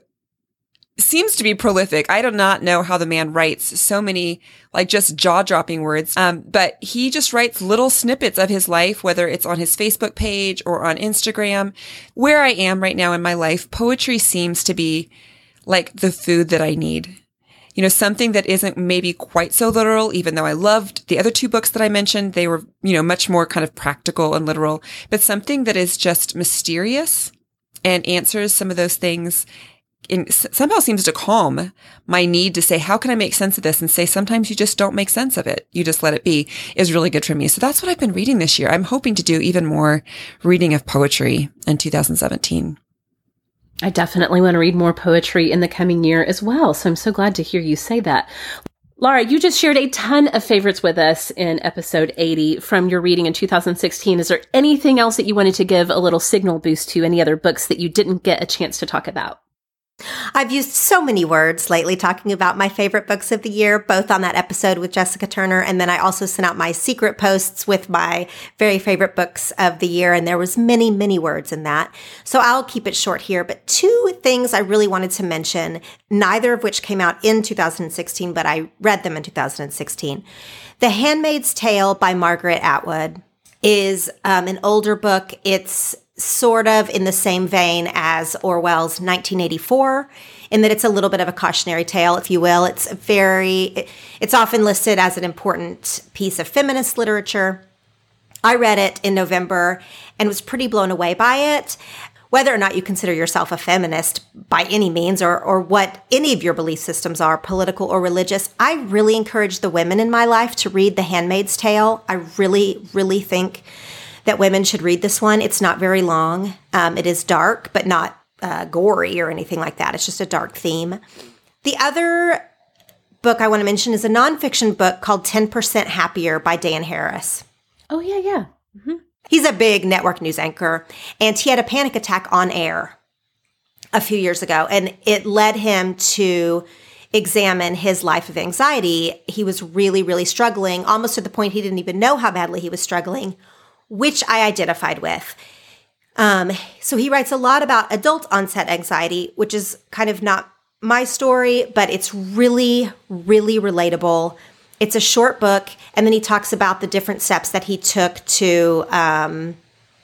seems to be prolific. I do not know how the man writes so many, like, just jaw-dropping words. Um, but he just writes little snippets of his life, whether it's on his Facebook page or on Instagram. Where I am right now in my life, poetry seems to be like the food that I need. You know, something that isn't maybe quite so literal, even though I loved the other two books that I mentioned. They were, you know, much more kind of practical and literal, but something that is just mysterious and answers some of those things and somehow seems to calm my need to say, how can I make sense of this? And say, sometimes you just don't make sense of it. You just let it be, is really good for me. So that's what I've been reading this year. I'm hoping to do even more reading of poetry in two thousand seventeen. I definitely want to read more poetry in the coming year as well. So I'm so glad to hear you say that. Laura, you just shared a ton of favorites with us in episode eighty from your reading in two thousand sixteen. Is there anything else that you wanted to give a little signal boost to? Any other books that you didn't get a chance to talk about? I've used so many words lately talking about my favorite books of the year, both on that episode with Jessica Turner, and then I also sent out my secret posts with my very favorite books of the year, and there was many, many words in that. So I'll keep it short here, but two things I really wanted to mention, neither of which came out in two thousand sixteen, but I read them in two thousand sixteen. The Handmaid's Tale by Margaret Atwood is um, an older book. It's sort of in the same vein as Orwell's nineteen eighty-four, in that it's a little bit of a cautionary tale, if you will. It's very, it's often listed as an important piece of feminist literature. I read it in November and was pretty blown away by it. Whether or not you consider yourself a feminist by any means, or, or what any of your belief systems are, political or religious, I really encourage the women in my life to read The Handmaid's Tale. I really, really think that women should read this one. It's not very long. Um, it is dark, but not uh, gory or anything like that. It's just a dark theme. The other book I want to mention is a nonfiction book called ten percent Happier by Dan Harris. Oh, yeah, yeah. Mm-hmm. He's a big network news anchor, and he had a panic attack on air a few years ago, and it led him to examine his life of anxiety. He was really, really struggling, almost to the point he didn't even know how badly he was struggling, which I identified with. Um, so he writes a lot about adult onset anxiety, which is kind of not my story, but it's really, really relatable. It's a short book, and then he talks about the different steps that he took to um,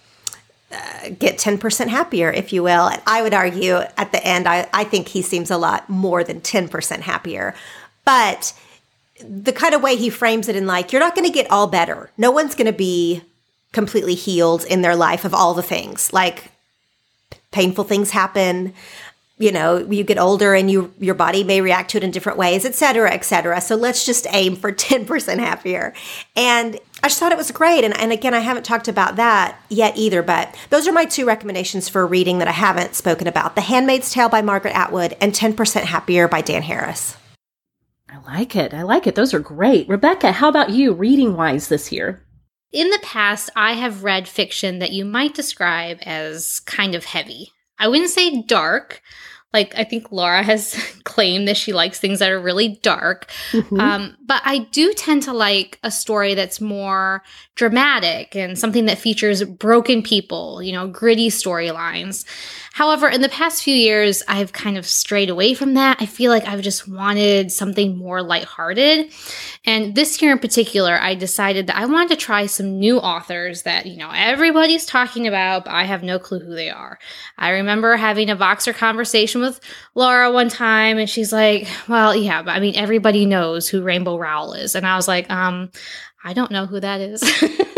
uh, get ten percent happier, if you will. And I would argue at the end, I, I think he seems a lot more than ten percent happier. But the kind of way he frames it in like, you're not going to get all better. No one's going to be completely healed in their life of all the things. Like, painful things happen. You know, you get older and you your body may react to it in different ways, et cetera, et cetera. So let's just aim for ten percent happier. And I just thought it was great. And, and again, I haven't talked about that yet either, but those are my two recommendations for reading that I haven't spoken about. The Handmaid's Tale by Margaret Atwood and ten percent Happier by Dan Harris. I like it. I like it. Those are great. Rebecca, how about you reading-wise this year? In the past, I have read fiction that you might describe as kind of heavy. I wouldn't say dark. Like, I think Laura has claimed that she likes things that are really dark. Mm-hmm. Um, but I do tend to like a story that's more dramatic and something that features broken people, you know, gritty storylines. However, in the past few years, I've kind of strayed away from that. I feel like I've just wanted something more lighthearted. And this year in particular, I decided that I wanted to try some new authors that, you know, everybody's talking about, but I have no clue who they are. I remember having a Voxer conversation with Laura one time, and she's like, well, yeah, but I mean, everybody knows who Rainbow Rowell is. And I was like, um, I don't know who that is.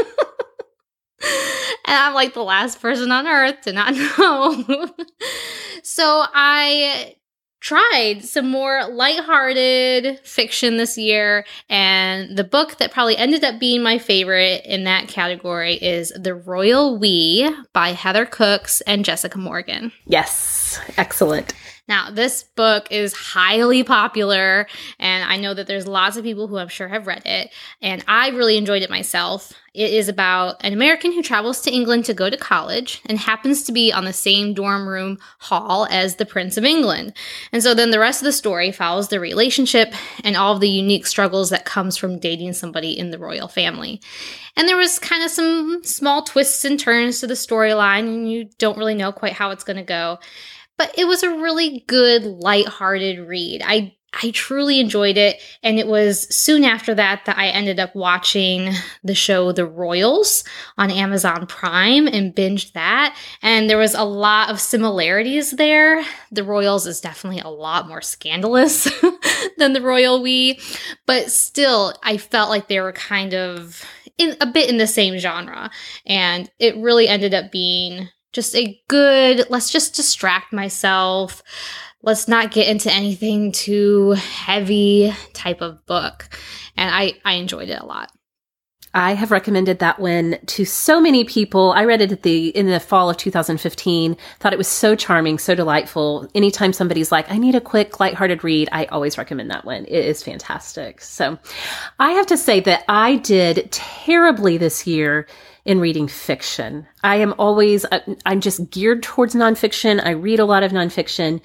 And I'm like the last person on earth to not know. So I tried some more lighthearted fiction this year, and the book that probably ended up being my favorite in that category is The Royal We by Heather Cooks and Jessica Morgan. Yes, excellent. Now, this book is highly popular, and I know that there's lots of people who I'm sure have read it, and I really enjoyed it myself. It is about an American who travels to England to go to college and happens to be on the same dorm room hall as the Prince of England. And so then the rest of the story follows the relationship and all of the unique struggles that comes from dating somebody in the royal family. And there was kind of some small twists and turns to the storyline, and you don't really know quite how it's going to go. But it was a really good, lighthearted read. I I truly enjoyed it, and it was soon after that that I ended up watching the show The Royals on Amazon Prime and binged that, and there was a lot of similarities there. The Royals is definitely a lot more scandalous than The Royal We, but still, I felt like they were kind of in a bit in the same genre, and it really ended up being just a good, let's just distract myself, let's not get into anything too heavy type of book. And I, I enjoyed it a lot. I have recommended that one to so many people. I read it at the in the fall of two thousand fifteen, thought it was so charming, so delightful. Anytime somebody's like, I need a quick, lighthearted read, I always recommend that one. It is fantastic. So I have to say that I did terribly this year in reading fiction. I am always, uh, I'm just geared towards nonfiction. I read a lot of nonfiction.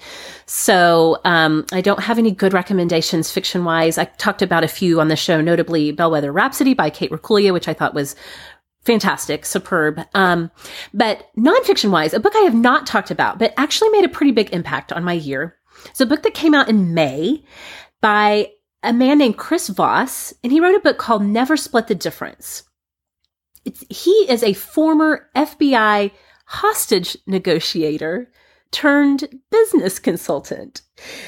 So um, I don't have any good recommendations fiction-wise. I talked about a few on the show, notably Bellwether Rhapsody by Kate Reculia, which I thought was fantastic, superb. Um, but nonfiction-wise, a book I have not talked about, but actually made a pretty big impact on my year. It's a book that came out in May by a man named Chris Voss, and he wrote a book called Never Split the Difference. It's, he is a former F B I hostage negotiator turned business consultant.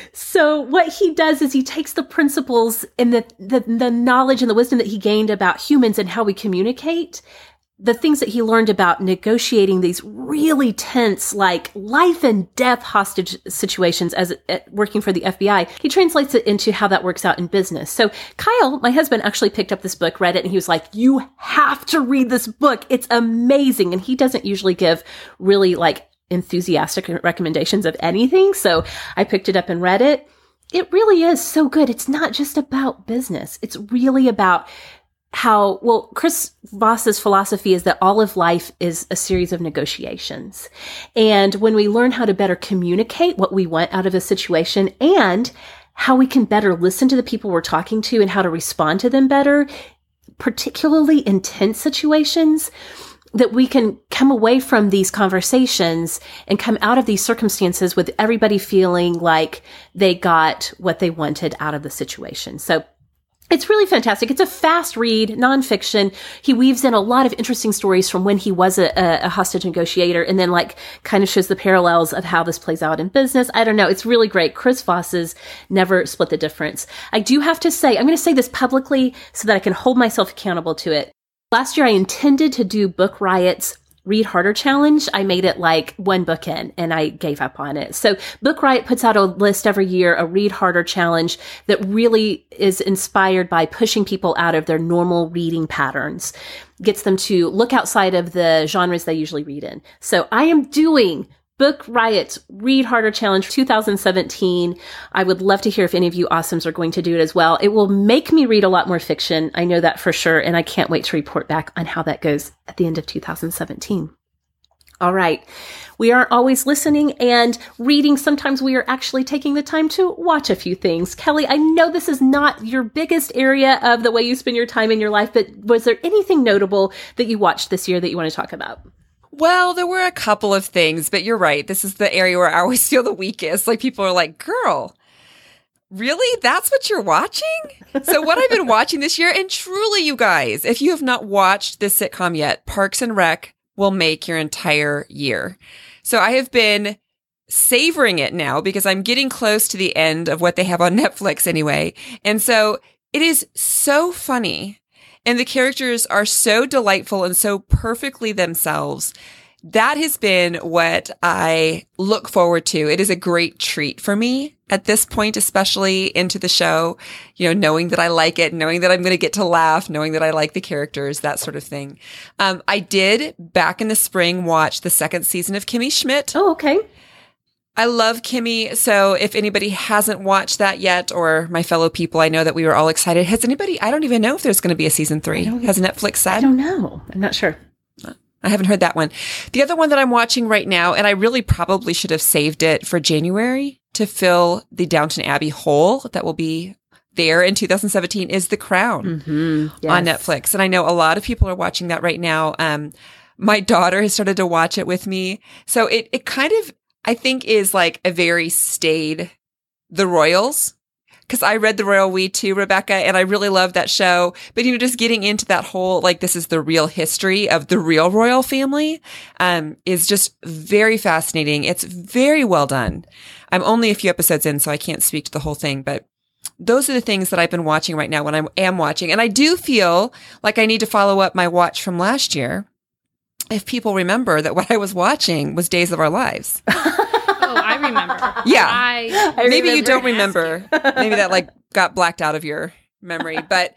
So what he does is he takes the principles and the, the, the knowledge and the wisdom that he gained about humans and how we communicate, the things that he learned about negotiating these really tense, like life and death hostage situations as uh, working for the F B I. He translates it into how that works out in business. So Kyle, my husband, actually picked up this book, read it, and he was like, you have to read this book. It's amazing. And he doesn't usually give really like enthusiastic recommendations of anything. So I picked it up and read it. It really is so good. It's not just about business. It's really about how, well, Chris Voss's philosophy is that all of life is a series of negotiations. And when we learn how to better communicate what we want out of a situation and how we can better listen to the people we're talking to and how to respond to them better, particularly in tense situations, that we can come away from these conversations and come out of these circumstances with everybody feeling like they got what they wanted out of the situation. So it's really fantastic. It's a fast read, nonfiction. He weaves in a lot of interesting stories from when he was a, a hostage negotiator and then like kind of shows the parallels of how this plays out in business. I don't know. It's really great. Chris Voss's Never Split the Difference. I do have to say, I'm going to say this publicly so that I can hold myself accountable to it. Last year, I intended to do Book Riot's Read Harder Challenge. I made it like one book in and I gave up on it. So Book Riot puts out a list every year, a Read Harder Challenge that really is inspired by pushing people out of their normal reading patterns, gets them to look outside of the genres they usually read in. So I am doing Book Riot's Read Harder Challenge two thousand seventeen. I would love to hear if any of you awesomes are going to do it as well. It will make me read a lot more fiction. I know that for sure. And I can't wait to report back on how that goes at the end of two thousand seventeen. All right. We aren't always listening and reading. Sometimes we are actually taking the time to watch a few things. Kelly, I know this is not your biggest area of the way you spend your time in your life, but was there anything notable that you watched this year that you want to talk about? Well, there were a couple of things, but you're right. This is the area where I always feel the weakest. Like people are like, girl, really? That's what you're watching? So what I've been watching this year, and truly, you guys, if you have not watched this sitcom yet, Parks and Rec will make your entire year. So I have been savoring it now because I'm getting close to the end of what they have on Netflix anyway. And so it is so funny. And the characters are so delightful and so perfectly themselves. that has been what I look forward to. It is a great treat for me at this point, especially into the show, you know, knowing that I like it, knowing that I'm going to get to laugh, knowing that I like the characters, that sort of thing. Um, I did back in the spring watch the second season of Kimmy Schmidt. Oh, okay. I love Kimmy. So if anybody hasn't watched that yet, or my fellow people, I know that we were all excited. Has anybody, I don't even know if there's going to be a season three. Has Netflix said? I don't know. I'm not sure. I haven't heard that one. The other one that I'm watching right now, and I really probably should have saved it for January to fill the Downton Abbey hole that will be there in two thousand seventeen, is The Crown mm-hmm. yes. on Netflix. And I know a lot of people are watching that right now. Um, my daughter has started to watch it with me. So it, it kind of, I think, is like a very staid The Royals. Because I read The Royal We too, Rebecca, and I really love that show. But, you know, just getting into that whole, like, this is the real history of the real royal family, um, is just very fascinating. It's very well done. I'm only a few episodes in, so I can't speak to the whole thing, but those are the things that I've been watching right now when I am watching. And I do feel like I need to follow up my watch from last year. If people remember that what I was watching was Days of Our Lives. Oh, I remember. Yeah. I, I Maybe remember you don't remember. Maybe that like got blacked out of your memory. But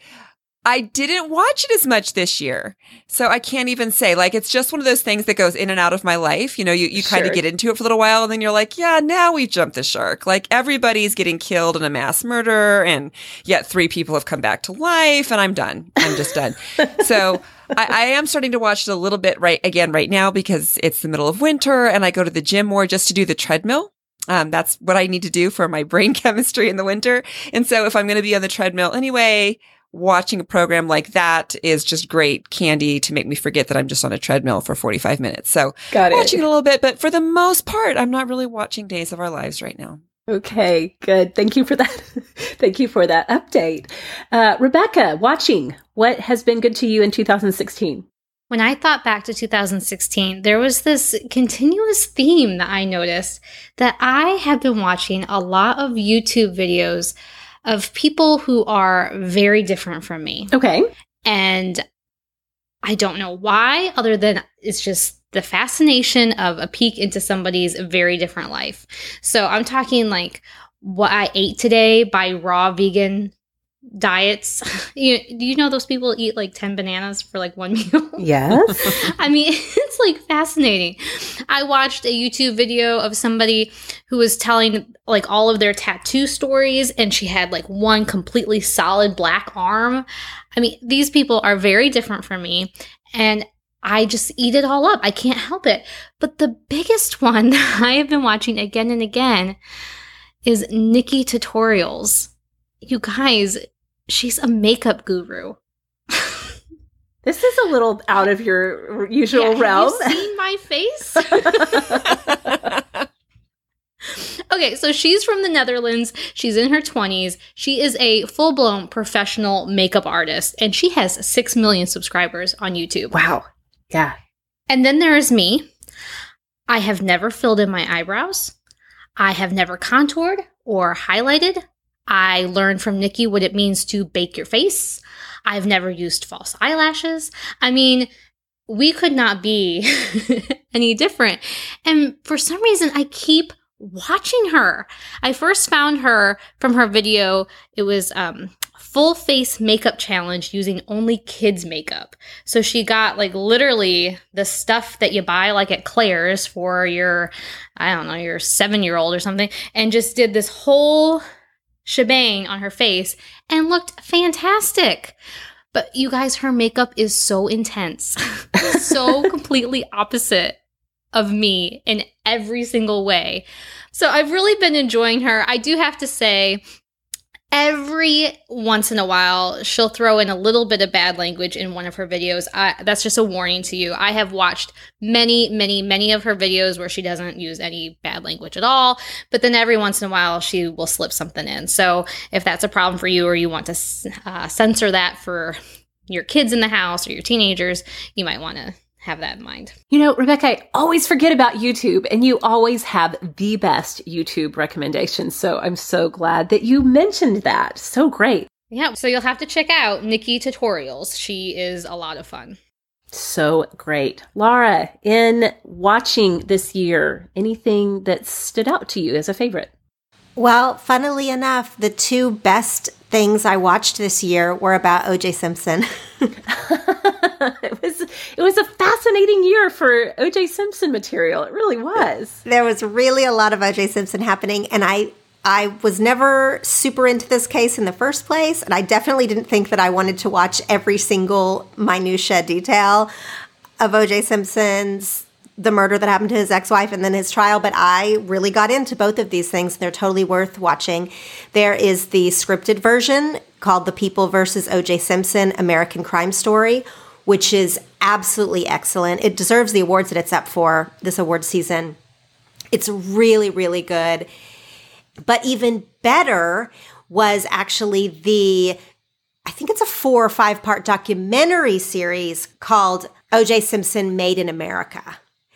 I didn't watch it as much this year. So I can't even say. Like, it's just one of those things that goes in and out of my life. You know, you, you kind of Sure. get into it for a little while, and then you're like, yeah, now we've jumped the shark. Like, everybody's getting killed in a mass murder, and yet three people have come back to life, and I'm done. I'm just done. So I, I am starting to watch it a little bit right again right now because it's the middle of winter, and I go to the gym more just to do the treadmill. Um, that's what I need to do for my brain chemistry in the winter. And so if I'm going to be on the treadmill anyway, watching a program like that is just great candy to make me forget that I'm just on a treadmill for forty-five minutes. So Got it. watching it a little bit, but for the most part, I'm not really watching Days of Our Lives right now. Okay, good. Thank you for that. Thank you for that update. Uh, Rebecca, watching, what has been good to you in two thousand sixteen? When I thought back to two thousand sixteen, there was this continuous theme that I noticed that I have been watching a lot of YouTube videos of people who are very different from me. Okay. And I don't know why, other than it's just the fascination of a peek into somebody's very different life. So I'm talking like What I Ate Today by Raw Vegan Diets. You, do you know those people eat like ten bananas for like one meal? Yes. I mean, it's like fascinating. I watched a YouTube video of somebody who was telling like all of their tattoo stories, and she had like one completely solid black arm. I mean, these people are very different from me, and I just eat it all up. I can't help it. But the biggest one that I have been watching again and again is Nikki Tutorials. You guys, she's a makeup guru. This is a little out of your usual Yeah, realm. have you seen my face? Okay, so she's from the Netherlands. She's in her twenties. She is a full-blown professional makeup artist, and she has six million subscribers on YouTube. Wow. Yeah. And then there's me. I have never filled in my eyebrows. I have never contoured or highlighted. I learned from Nikki what it means to bake your face. I've never used false eyelashes. I mean, we could not be any different. And for some reason, I keep watching her. I first found her from her video. It was um, full face makeup challenge using only kids makeup. So she got like literally the stuff that you buy like at Claire's for your, I don't know, your seven-year-old or something, and just did this whole shebang on her face and looked fantastic. But you guys, her makeup is so intense, so completely opposite of me in every single way. So I've really been enjoying her. I do have to say, every once in a while, she'll throw in a little bit of bad language in one of her videos. I, that's just a warning to you. I have watched many, many, many of her videos where she doesn't use any bad language at all. But then every once in a while, she will slip something in. So if that's a problem for you, or you want to uh, censor that for your kids in the house or your teenagers, you might want to have that in mind. You know, Rebecca, I always forget about YouTube, and you always have the best YouTube recommendations. So I'm so glad that you mentioned that. So great. Yeah, so you'll have to check out Nikki Tutorials. She is a lot of fun. So great. Laura, in watching this year, anything that stood out to you as a favorite? Well, funnily enough, the two best things I watched this year were about O J Simpson. it was it was a fascinating year for O J Simpson material. It really was. There was really a lot of O J Simpson happening, and I I was never super into this case in the first place, and I definitely didn't think that I wanted to watch every single minutia detail of O J Simpson's the murder that happened to his ex-wife and then his trial, but I really got into both of these things. They're totally worth watching. There is the scripted version called The People versus O J Simpson, American Crime Story, which is absolutely excellent. It deserves the awards that it's up for this award season. It's really, really good. But even better was actually the, I think it's a four or five part documentary series called O J Simpson Made in America.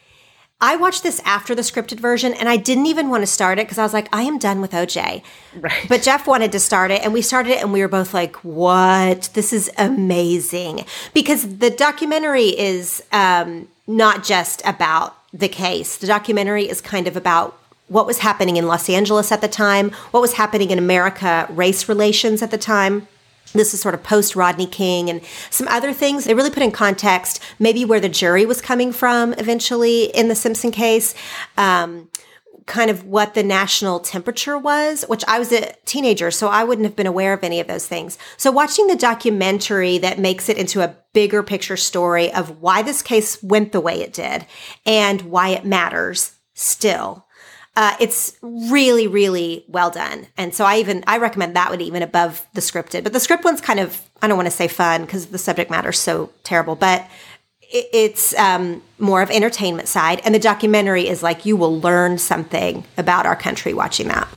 I watched this after the scripted version, and I didn't even want to start it because I was like, I am done with O J. Right. But Jeff wanted to start it, and we started it, and we were both like, what? This is amazing. Because the documentary is um, not just about the case. The documentary is kind of about what was happening in Los Angeles at the time, what was happening in America, race relations at the time. This is sort of post-Rodney King and some other things. They really put in context maybe where the jury was coming from eventually in the Simpson case, um, kind of what the national temperature was, which I was a teenager, so I wouldn't have been aware of any of those things. So watching the documentary that makes it into a bigger picture story of why this case went the way it did and why it matters still. Uh, it's really, really well done. And so I even, I recommend that one even above the scripted. But the script one's kind of, I don't want to say fun because the subject matter is so terrible, but it, it's um, more of entertainment side. And the documentary is like, you will learn something about our country watching that.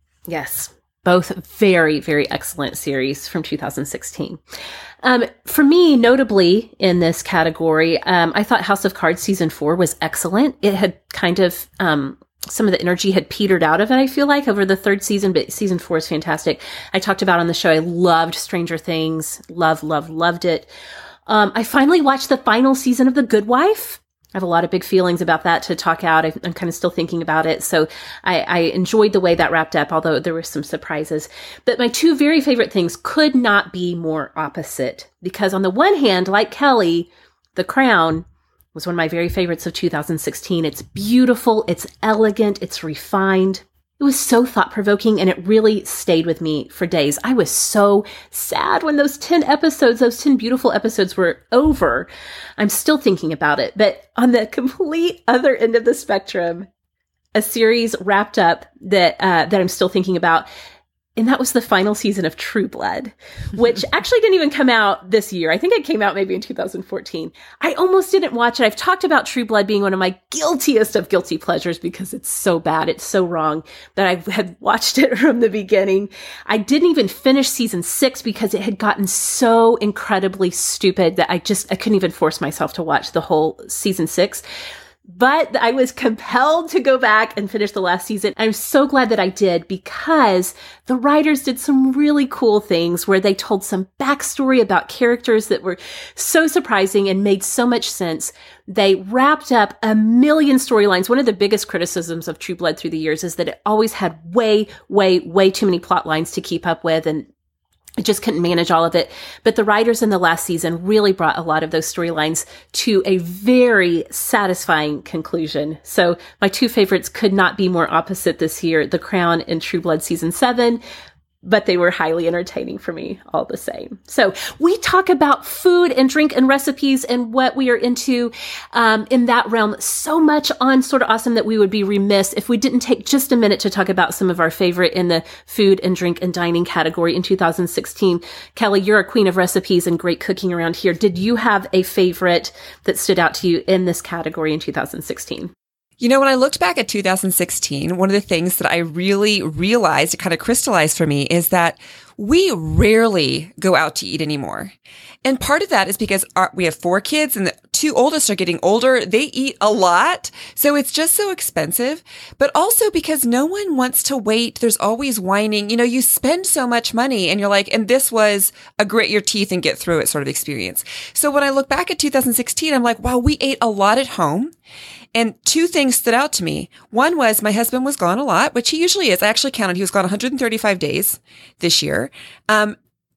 Yes. Both very, very excellent series from two thousand sixteen. Um, for me, notably in this category, um, I thought House of Cards season four was excellent. It had kind of, um, some of the energy had petered out of it, I feel like, over the third season, but season four is fantastic. I talked about on the show, I loved Stranger Things. Love, love, loved it. Um, I finally watched the final season of The Good Wife. I have a lot of big feelings about that to talk out. I, I'm kind of still thinking about it. So I, I enjoyed the way that wrapped up, although there were some surprises. But my two very favorite things could not be more opposite. Because on the one hand, like Kelly, The Crown was one of my very favorites of two thousand sixteen. It's beautiful, it's elegant, it's refined. It was so thought-provoking, and it really stayed with me for days. I was so sad when those ten episodes, those ten beautiful episodes were over. I'm still thinking about it. But on the complete other end of the spectrum, a series wrapped up that uh, that I'm still thinking about. And that was the final season of True Blood, which actually didn't even come out this year. I think it came out maybe in two thousand fourteen. I almost didn't watch it. I've talked about True Blood being one of my guiltiest of guilty pleasures because it's so bad. It's so wrong that I had watched it from the beginning. I didn't even finish season six because it had gotten so incredibly stupid that I just, I couldn't even force myself to watch the whole season six. But I was compelled to go back and finish the last season. I'm so glad that I did because the writers did some really cool things where they told some backstory about characters that were so surprising and made so much sense. They wrapped up a million storylines. One of the biggest criticisms of True Blood through the years is that it always had way, way, way too many plot lines to keep up with, and I just couldn't manage all of it. But the writers in the last season really brought a lot of those storylines to a very satisfying conclusion. So my two favorites could not be more opposite this year, The Crown and True Blood season seven. But they were highly entertaining for me all the same. So we talk about food and drink and recipes and what we are into um, in that realm so much on Sorta Awesome that we would be remiss if we didn't take just a minute to talk about some of our favorite in the food and drink and dining category in two thousand sixteen. Kelly, you're a queen of recipes and great cooking around here. Did you have a favorite that stood out to you in this category in two thousand sixteen? You know, when I looked back at two thousand sixteen, one of the things that I really realized, it kind of crystallized for me, is that we rarely go out to eat anymore. And part of that is because our, we have four kids and the two oldest are getting older. They eat a lot. So it's just so expensive, but also because no one wants to wait. There's always whining. You know, you spend so much money and you're like, and this was a grit your teeth and get through it sort of experience. So when I look back at two thousand sixteen, I'm like, wow, we ate a lot at home. And two things stood out to me. One was my husband was gone a lot, which he usually is. I actually counted. He was gone one hundred thirty-five days this year. Um,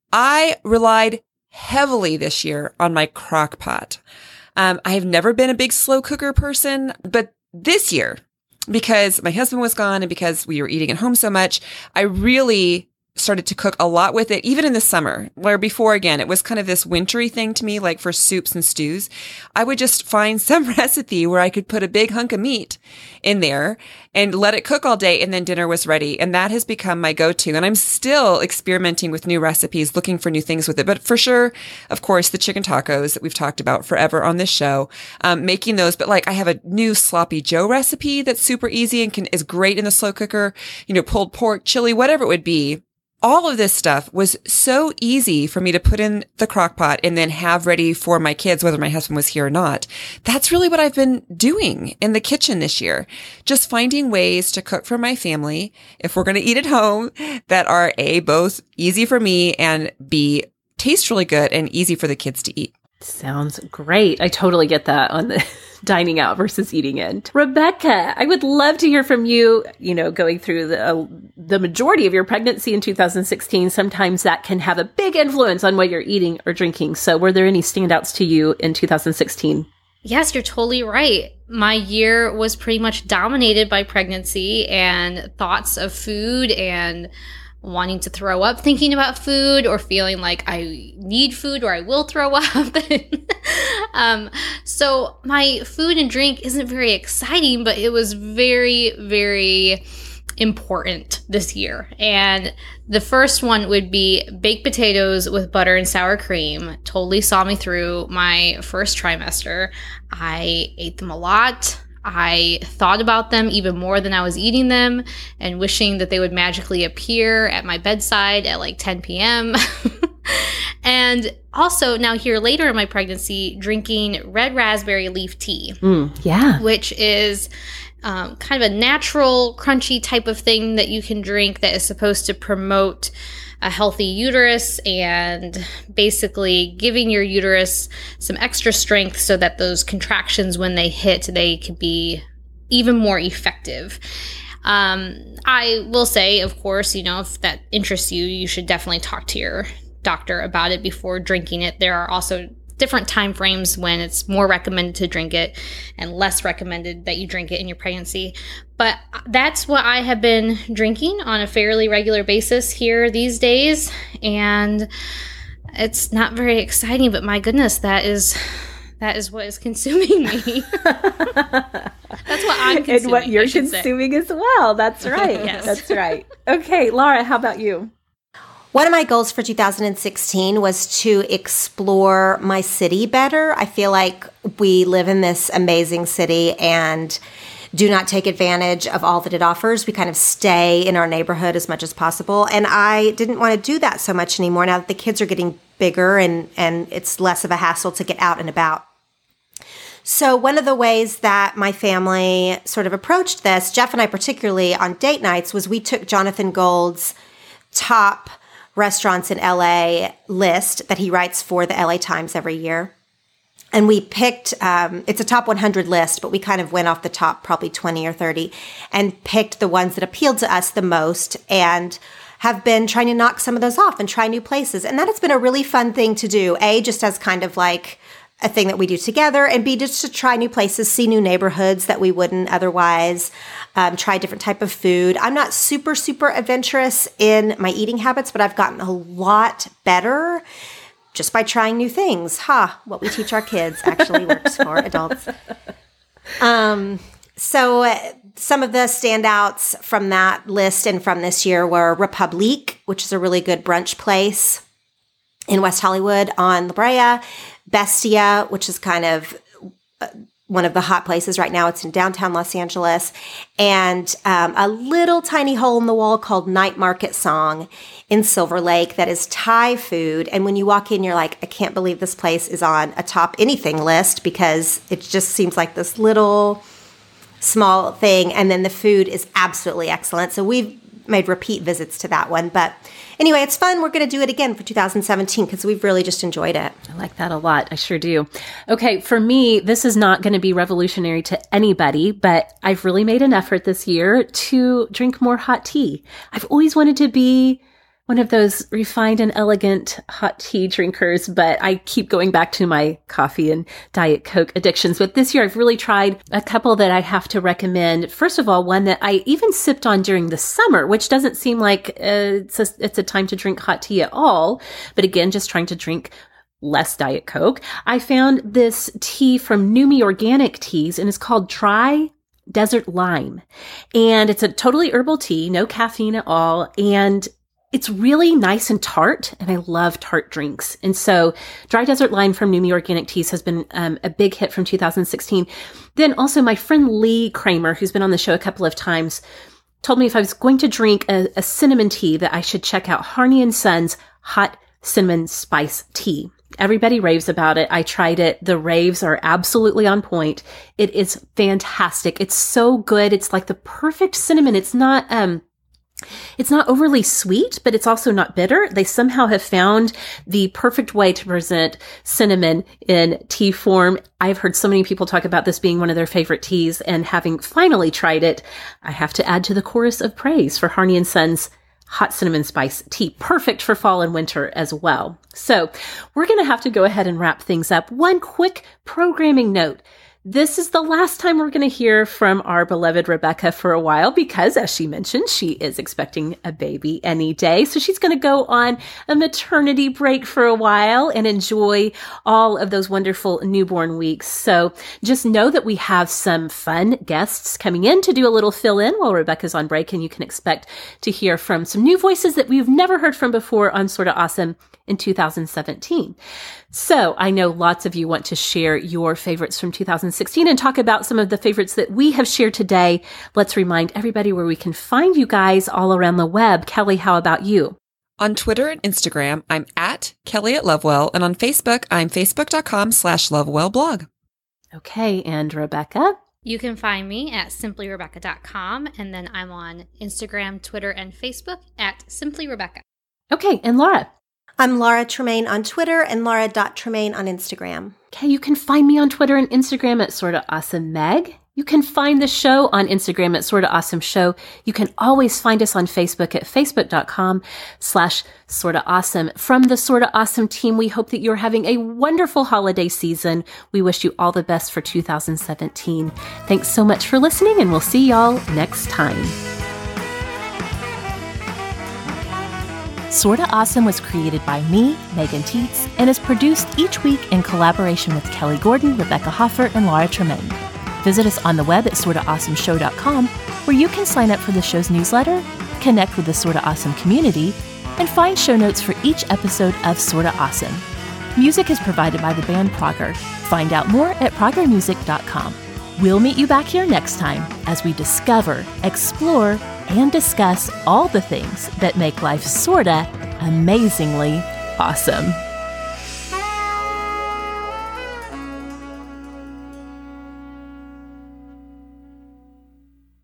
I relied heavily this year on my crock pot. Um, I have never been a big slow cooker person, but this year, because my husband was gone and because we were eating at home so much, I really started to cook a lot with it, even in the summer, where before, again, it was kind of this wintry thing to me, like for soups and stews. I would just find some recipe where I could put a big hunk of meat in there and let it cook all day, and then dinner was ready. And that has become my go-to. And I'm still experimenting with new recipes, looking for new things with it. But for sure, of course, the chicken tacos that we've talked about forever on this show, um, making those. But like I have a new Sloppy Joe recipe that's super easy and can is great in the slow cooker, you know, pulled pork, chili, whatever it would be. All of this stuff was so easy for me to put in the crock pot and then have ready for my kids, whether my husband was here or not. That's really what I've been doing in the kitchen this year. Just finding ways to cook for my family, if we're going to eat at home, that are A, both easy for me, and B, taste really good and easy for the kids to eat. Sounds great. I totally get that on the dining out versus eating in. Rebecca, I would love to hear from you, you know, going through the, uh, the majority of your pregnancy in two thousand sixteen. Sometimes that can have a big influence on what you're eating or drinking. So were there any standouts to you in two thousand sixteen? Yes, you're totally right. My year was pretty much dominated by pregnancy and thoughts of food and wanting to throw up thinking about food, or feeling like I need food or I will throw up. um, so my food and drink isn't very exciting, but it was very, very important this year. And the first one would be baked potatoes with butter and sour cream. Totally saw me through my first trimester. I ate them a lot. I thought about them even more than I was eating them, and wishing that they would magically appear at my bedside at like ten p.m. And also now here later in my pregnancy, drinking red raspberry leaf tea. Mm, yeah. Which is um, kind of a natural, crunchy type of thing that you can drink that is supposed to promote a healthy uterus and basically giving your uterus some extra strength so that those contractions, when they hit, they can be even more effective. Um, I will say, of course, you know, if that interests you, you should definitely talk to your doctor about it before drinking it. There are also different time frames when it's more recommended to drink it and less recommended that you drink it in your pregnancy. But that's what I have been drinking on a fairly regular basis here these days. And it's not very exciting, but my goodness, that is that is what is consuming me. That's what I'm consuming. And what you're consuming as well. That's right. Yes. That's right. Okay, Laura, how about you? One of my goals for two thousand sixteen was to explore my city better. I feel like we live in this amazing city and do not take advantage of all that it offers. We kind of stay in our neighborhood as much as possible. And I didn't want to do that so much anymore now that the kids are getting bigger and, and it's less of a hassle to get out and about. So one of the ways that my family sort of approached this, Jeff and I particularly on date nights, was we took Jonathan Gold's top restaurants in L A list that he writes for the L A Times every year. And we picked, um, it's a top one hundred list, but we kind of went off the top probably twenty or thirty and picked the ones that appealed to us the most and have been trying to knock some of those off and try new places. And that has been a really fun thing to do. A, just as kind of like a thing that we do together, and B, just to try new places, see new neighborhoods that we wouldn't otherwise, um, try different type of food. I'm not super, super adventurous in my eating habits, but I've gotten a lot better just by trying new things. Ha, what we teach our kids actually works for adults. Um, so uh, some of the standouts from that list and from this year were Republique, which is a really good brunch place in West Hollywood on La Brea, Bestia, which is kind of one of the hot places right now. It's in downtown Los Angeles, and um, a little tiny hole in the wall called Night Market Song in Silver Lake that is Thai food. And when you walk in, you're like, I can't believe this place is on a top anything list, because it just seems like this little small thing. And then the food is absolutely excellent. So we've made repeat visits to that one. But anyway, it's fun. We're going to do it again for two thousand seventeen because we've really just enjoyed it. I like that a lot. I sure do. Okay, for me, this is not going to be revolutionary to anybody, but I've really made an effort this year to drink more hot tea. I've always wanted to be one of those refined and elegant hot tea drinkers, but I keep going back to my coffee and Diet Coke addictions. But this year I've really tried a couple that I have to recommend. First of all, one that I even sipped on during the summer, which doesn't seem like uh, it's, a, it's a time to drink hot tea at all. But again, just trying to drink less Diet Coke. I found this tea from Numi Organic Teas, and it's called Dry Desert Lime. And it's a totally herbal tea, no caffeine at all. And it's really nice and tart, and I love tart drinks. And so Dry Desert Lime from Numi Organic Teas has been um, a big hit from two thousand sixteen. Then also my friend Lee Kramer, who's been on the show a couple of times, told me if I was going to drink a, a cinnamon tea that I should check out Harney and Sons Hot Cinnamon Spice Tea. Everybody raves about it. I tried it. The raves are absolutely on point. It is fantastic. It's so good. It's like the perfect cinnamon. It's not, um, It's not overly sweet, but it's also not bitter. They somehow have found the perfect way to present cinnamon in tea form. I've heard so many people talk about this being one of their favorite teas, and having finally tried it, I have to add to the chorus of praise for Harney and Sons Hot Cinnamon Spice Tea. Perfect for fall and winter as well. So we're going to have to go ahead and wrap things up. One quick programming note. This is the last time we're going to hear from our beloved Rebecca for a while because, as she mentioned, she is expecting a baby any day. So she's going to go on a maternity break for a while and enjoy all of those wonderful newborn weeks. So just know that we have some fun guests coming in to do a little fill in while Rebecca's on break, and you can expect to hear from some new voices that we've never heard from before on Sorta Awesome in two thousand seventeen. So I know lots of you want to share your favorites from two thousand sixteen and talk about some of the favorites that we have shared today. Let's remind everybody where we can find you guys all around the web. Kelly, how about you? On Twitter and Instagram, I'm at Kelly at Lovewell. And on Facebook, I'm facebook.com slash lovewellblog. Okay. And Rebecca? You can find me at simply rebecca dot com. And then I'm on Instagram, Twitter, and Facebook at Simply Rebecca. Okay. And Laura? I'm Laura Tremaine on Twitter and Laura dot Tremaine on Instagram. Okay, you can find me on Twitter and Instagram at Sorta Awesome Meg. You can find the show on Instagram at Sorta Awesome Show. You can always find us on Facebook at facebook.com slash Sorta Awesome. From the Sorta Awesome team, we hope that you're having a wonderful holiday season. We wish you all the best for two thousand seventeen. Thanks so much for listening, and we'll see y'all next time. Sorta Awesome was created by me, Megan Tietz, and is produced each week in collaboration with Kelly Gordon, Rebecca Hoffert, and Laura Tremaine. Visit us on the web at sorta awesome show dot com, where you can sign up for the show's newsletter, connect with the Sorta Awesome community, and find show notes for each episode of Sorta Awesome. Music is provided by the band Prager. Find out more at prager music dot com. We'll meet you back here next time as we discover, explore, and discuss all the things that make life sorta amazingly awesome.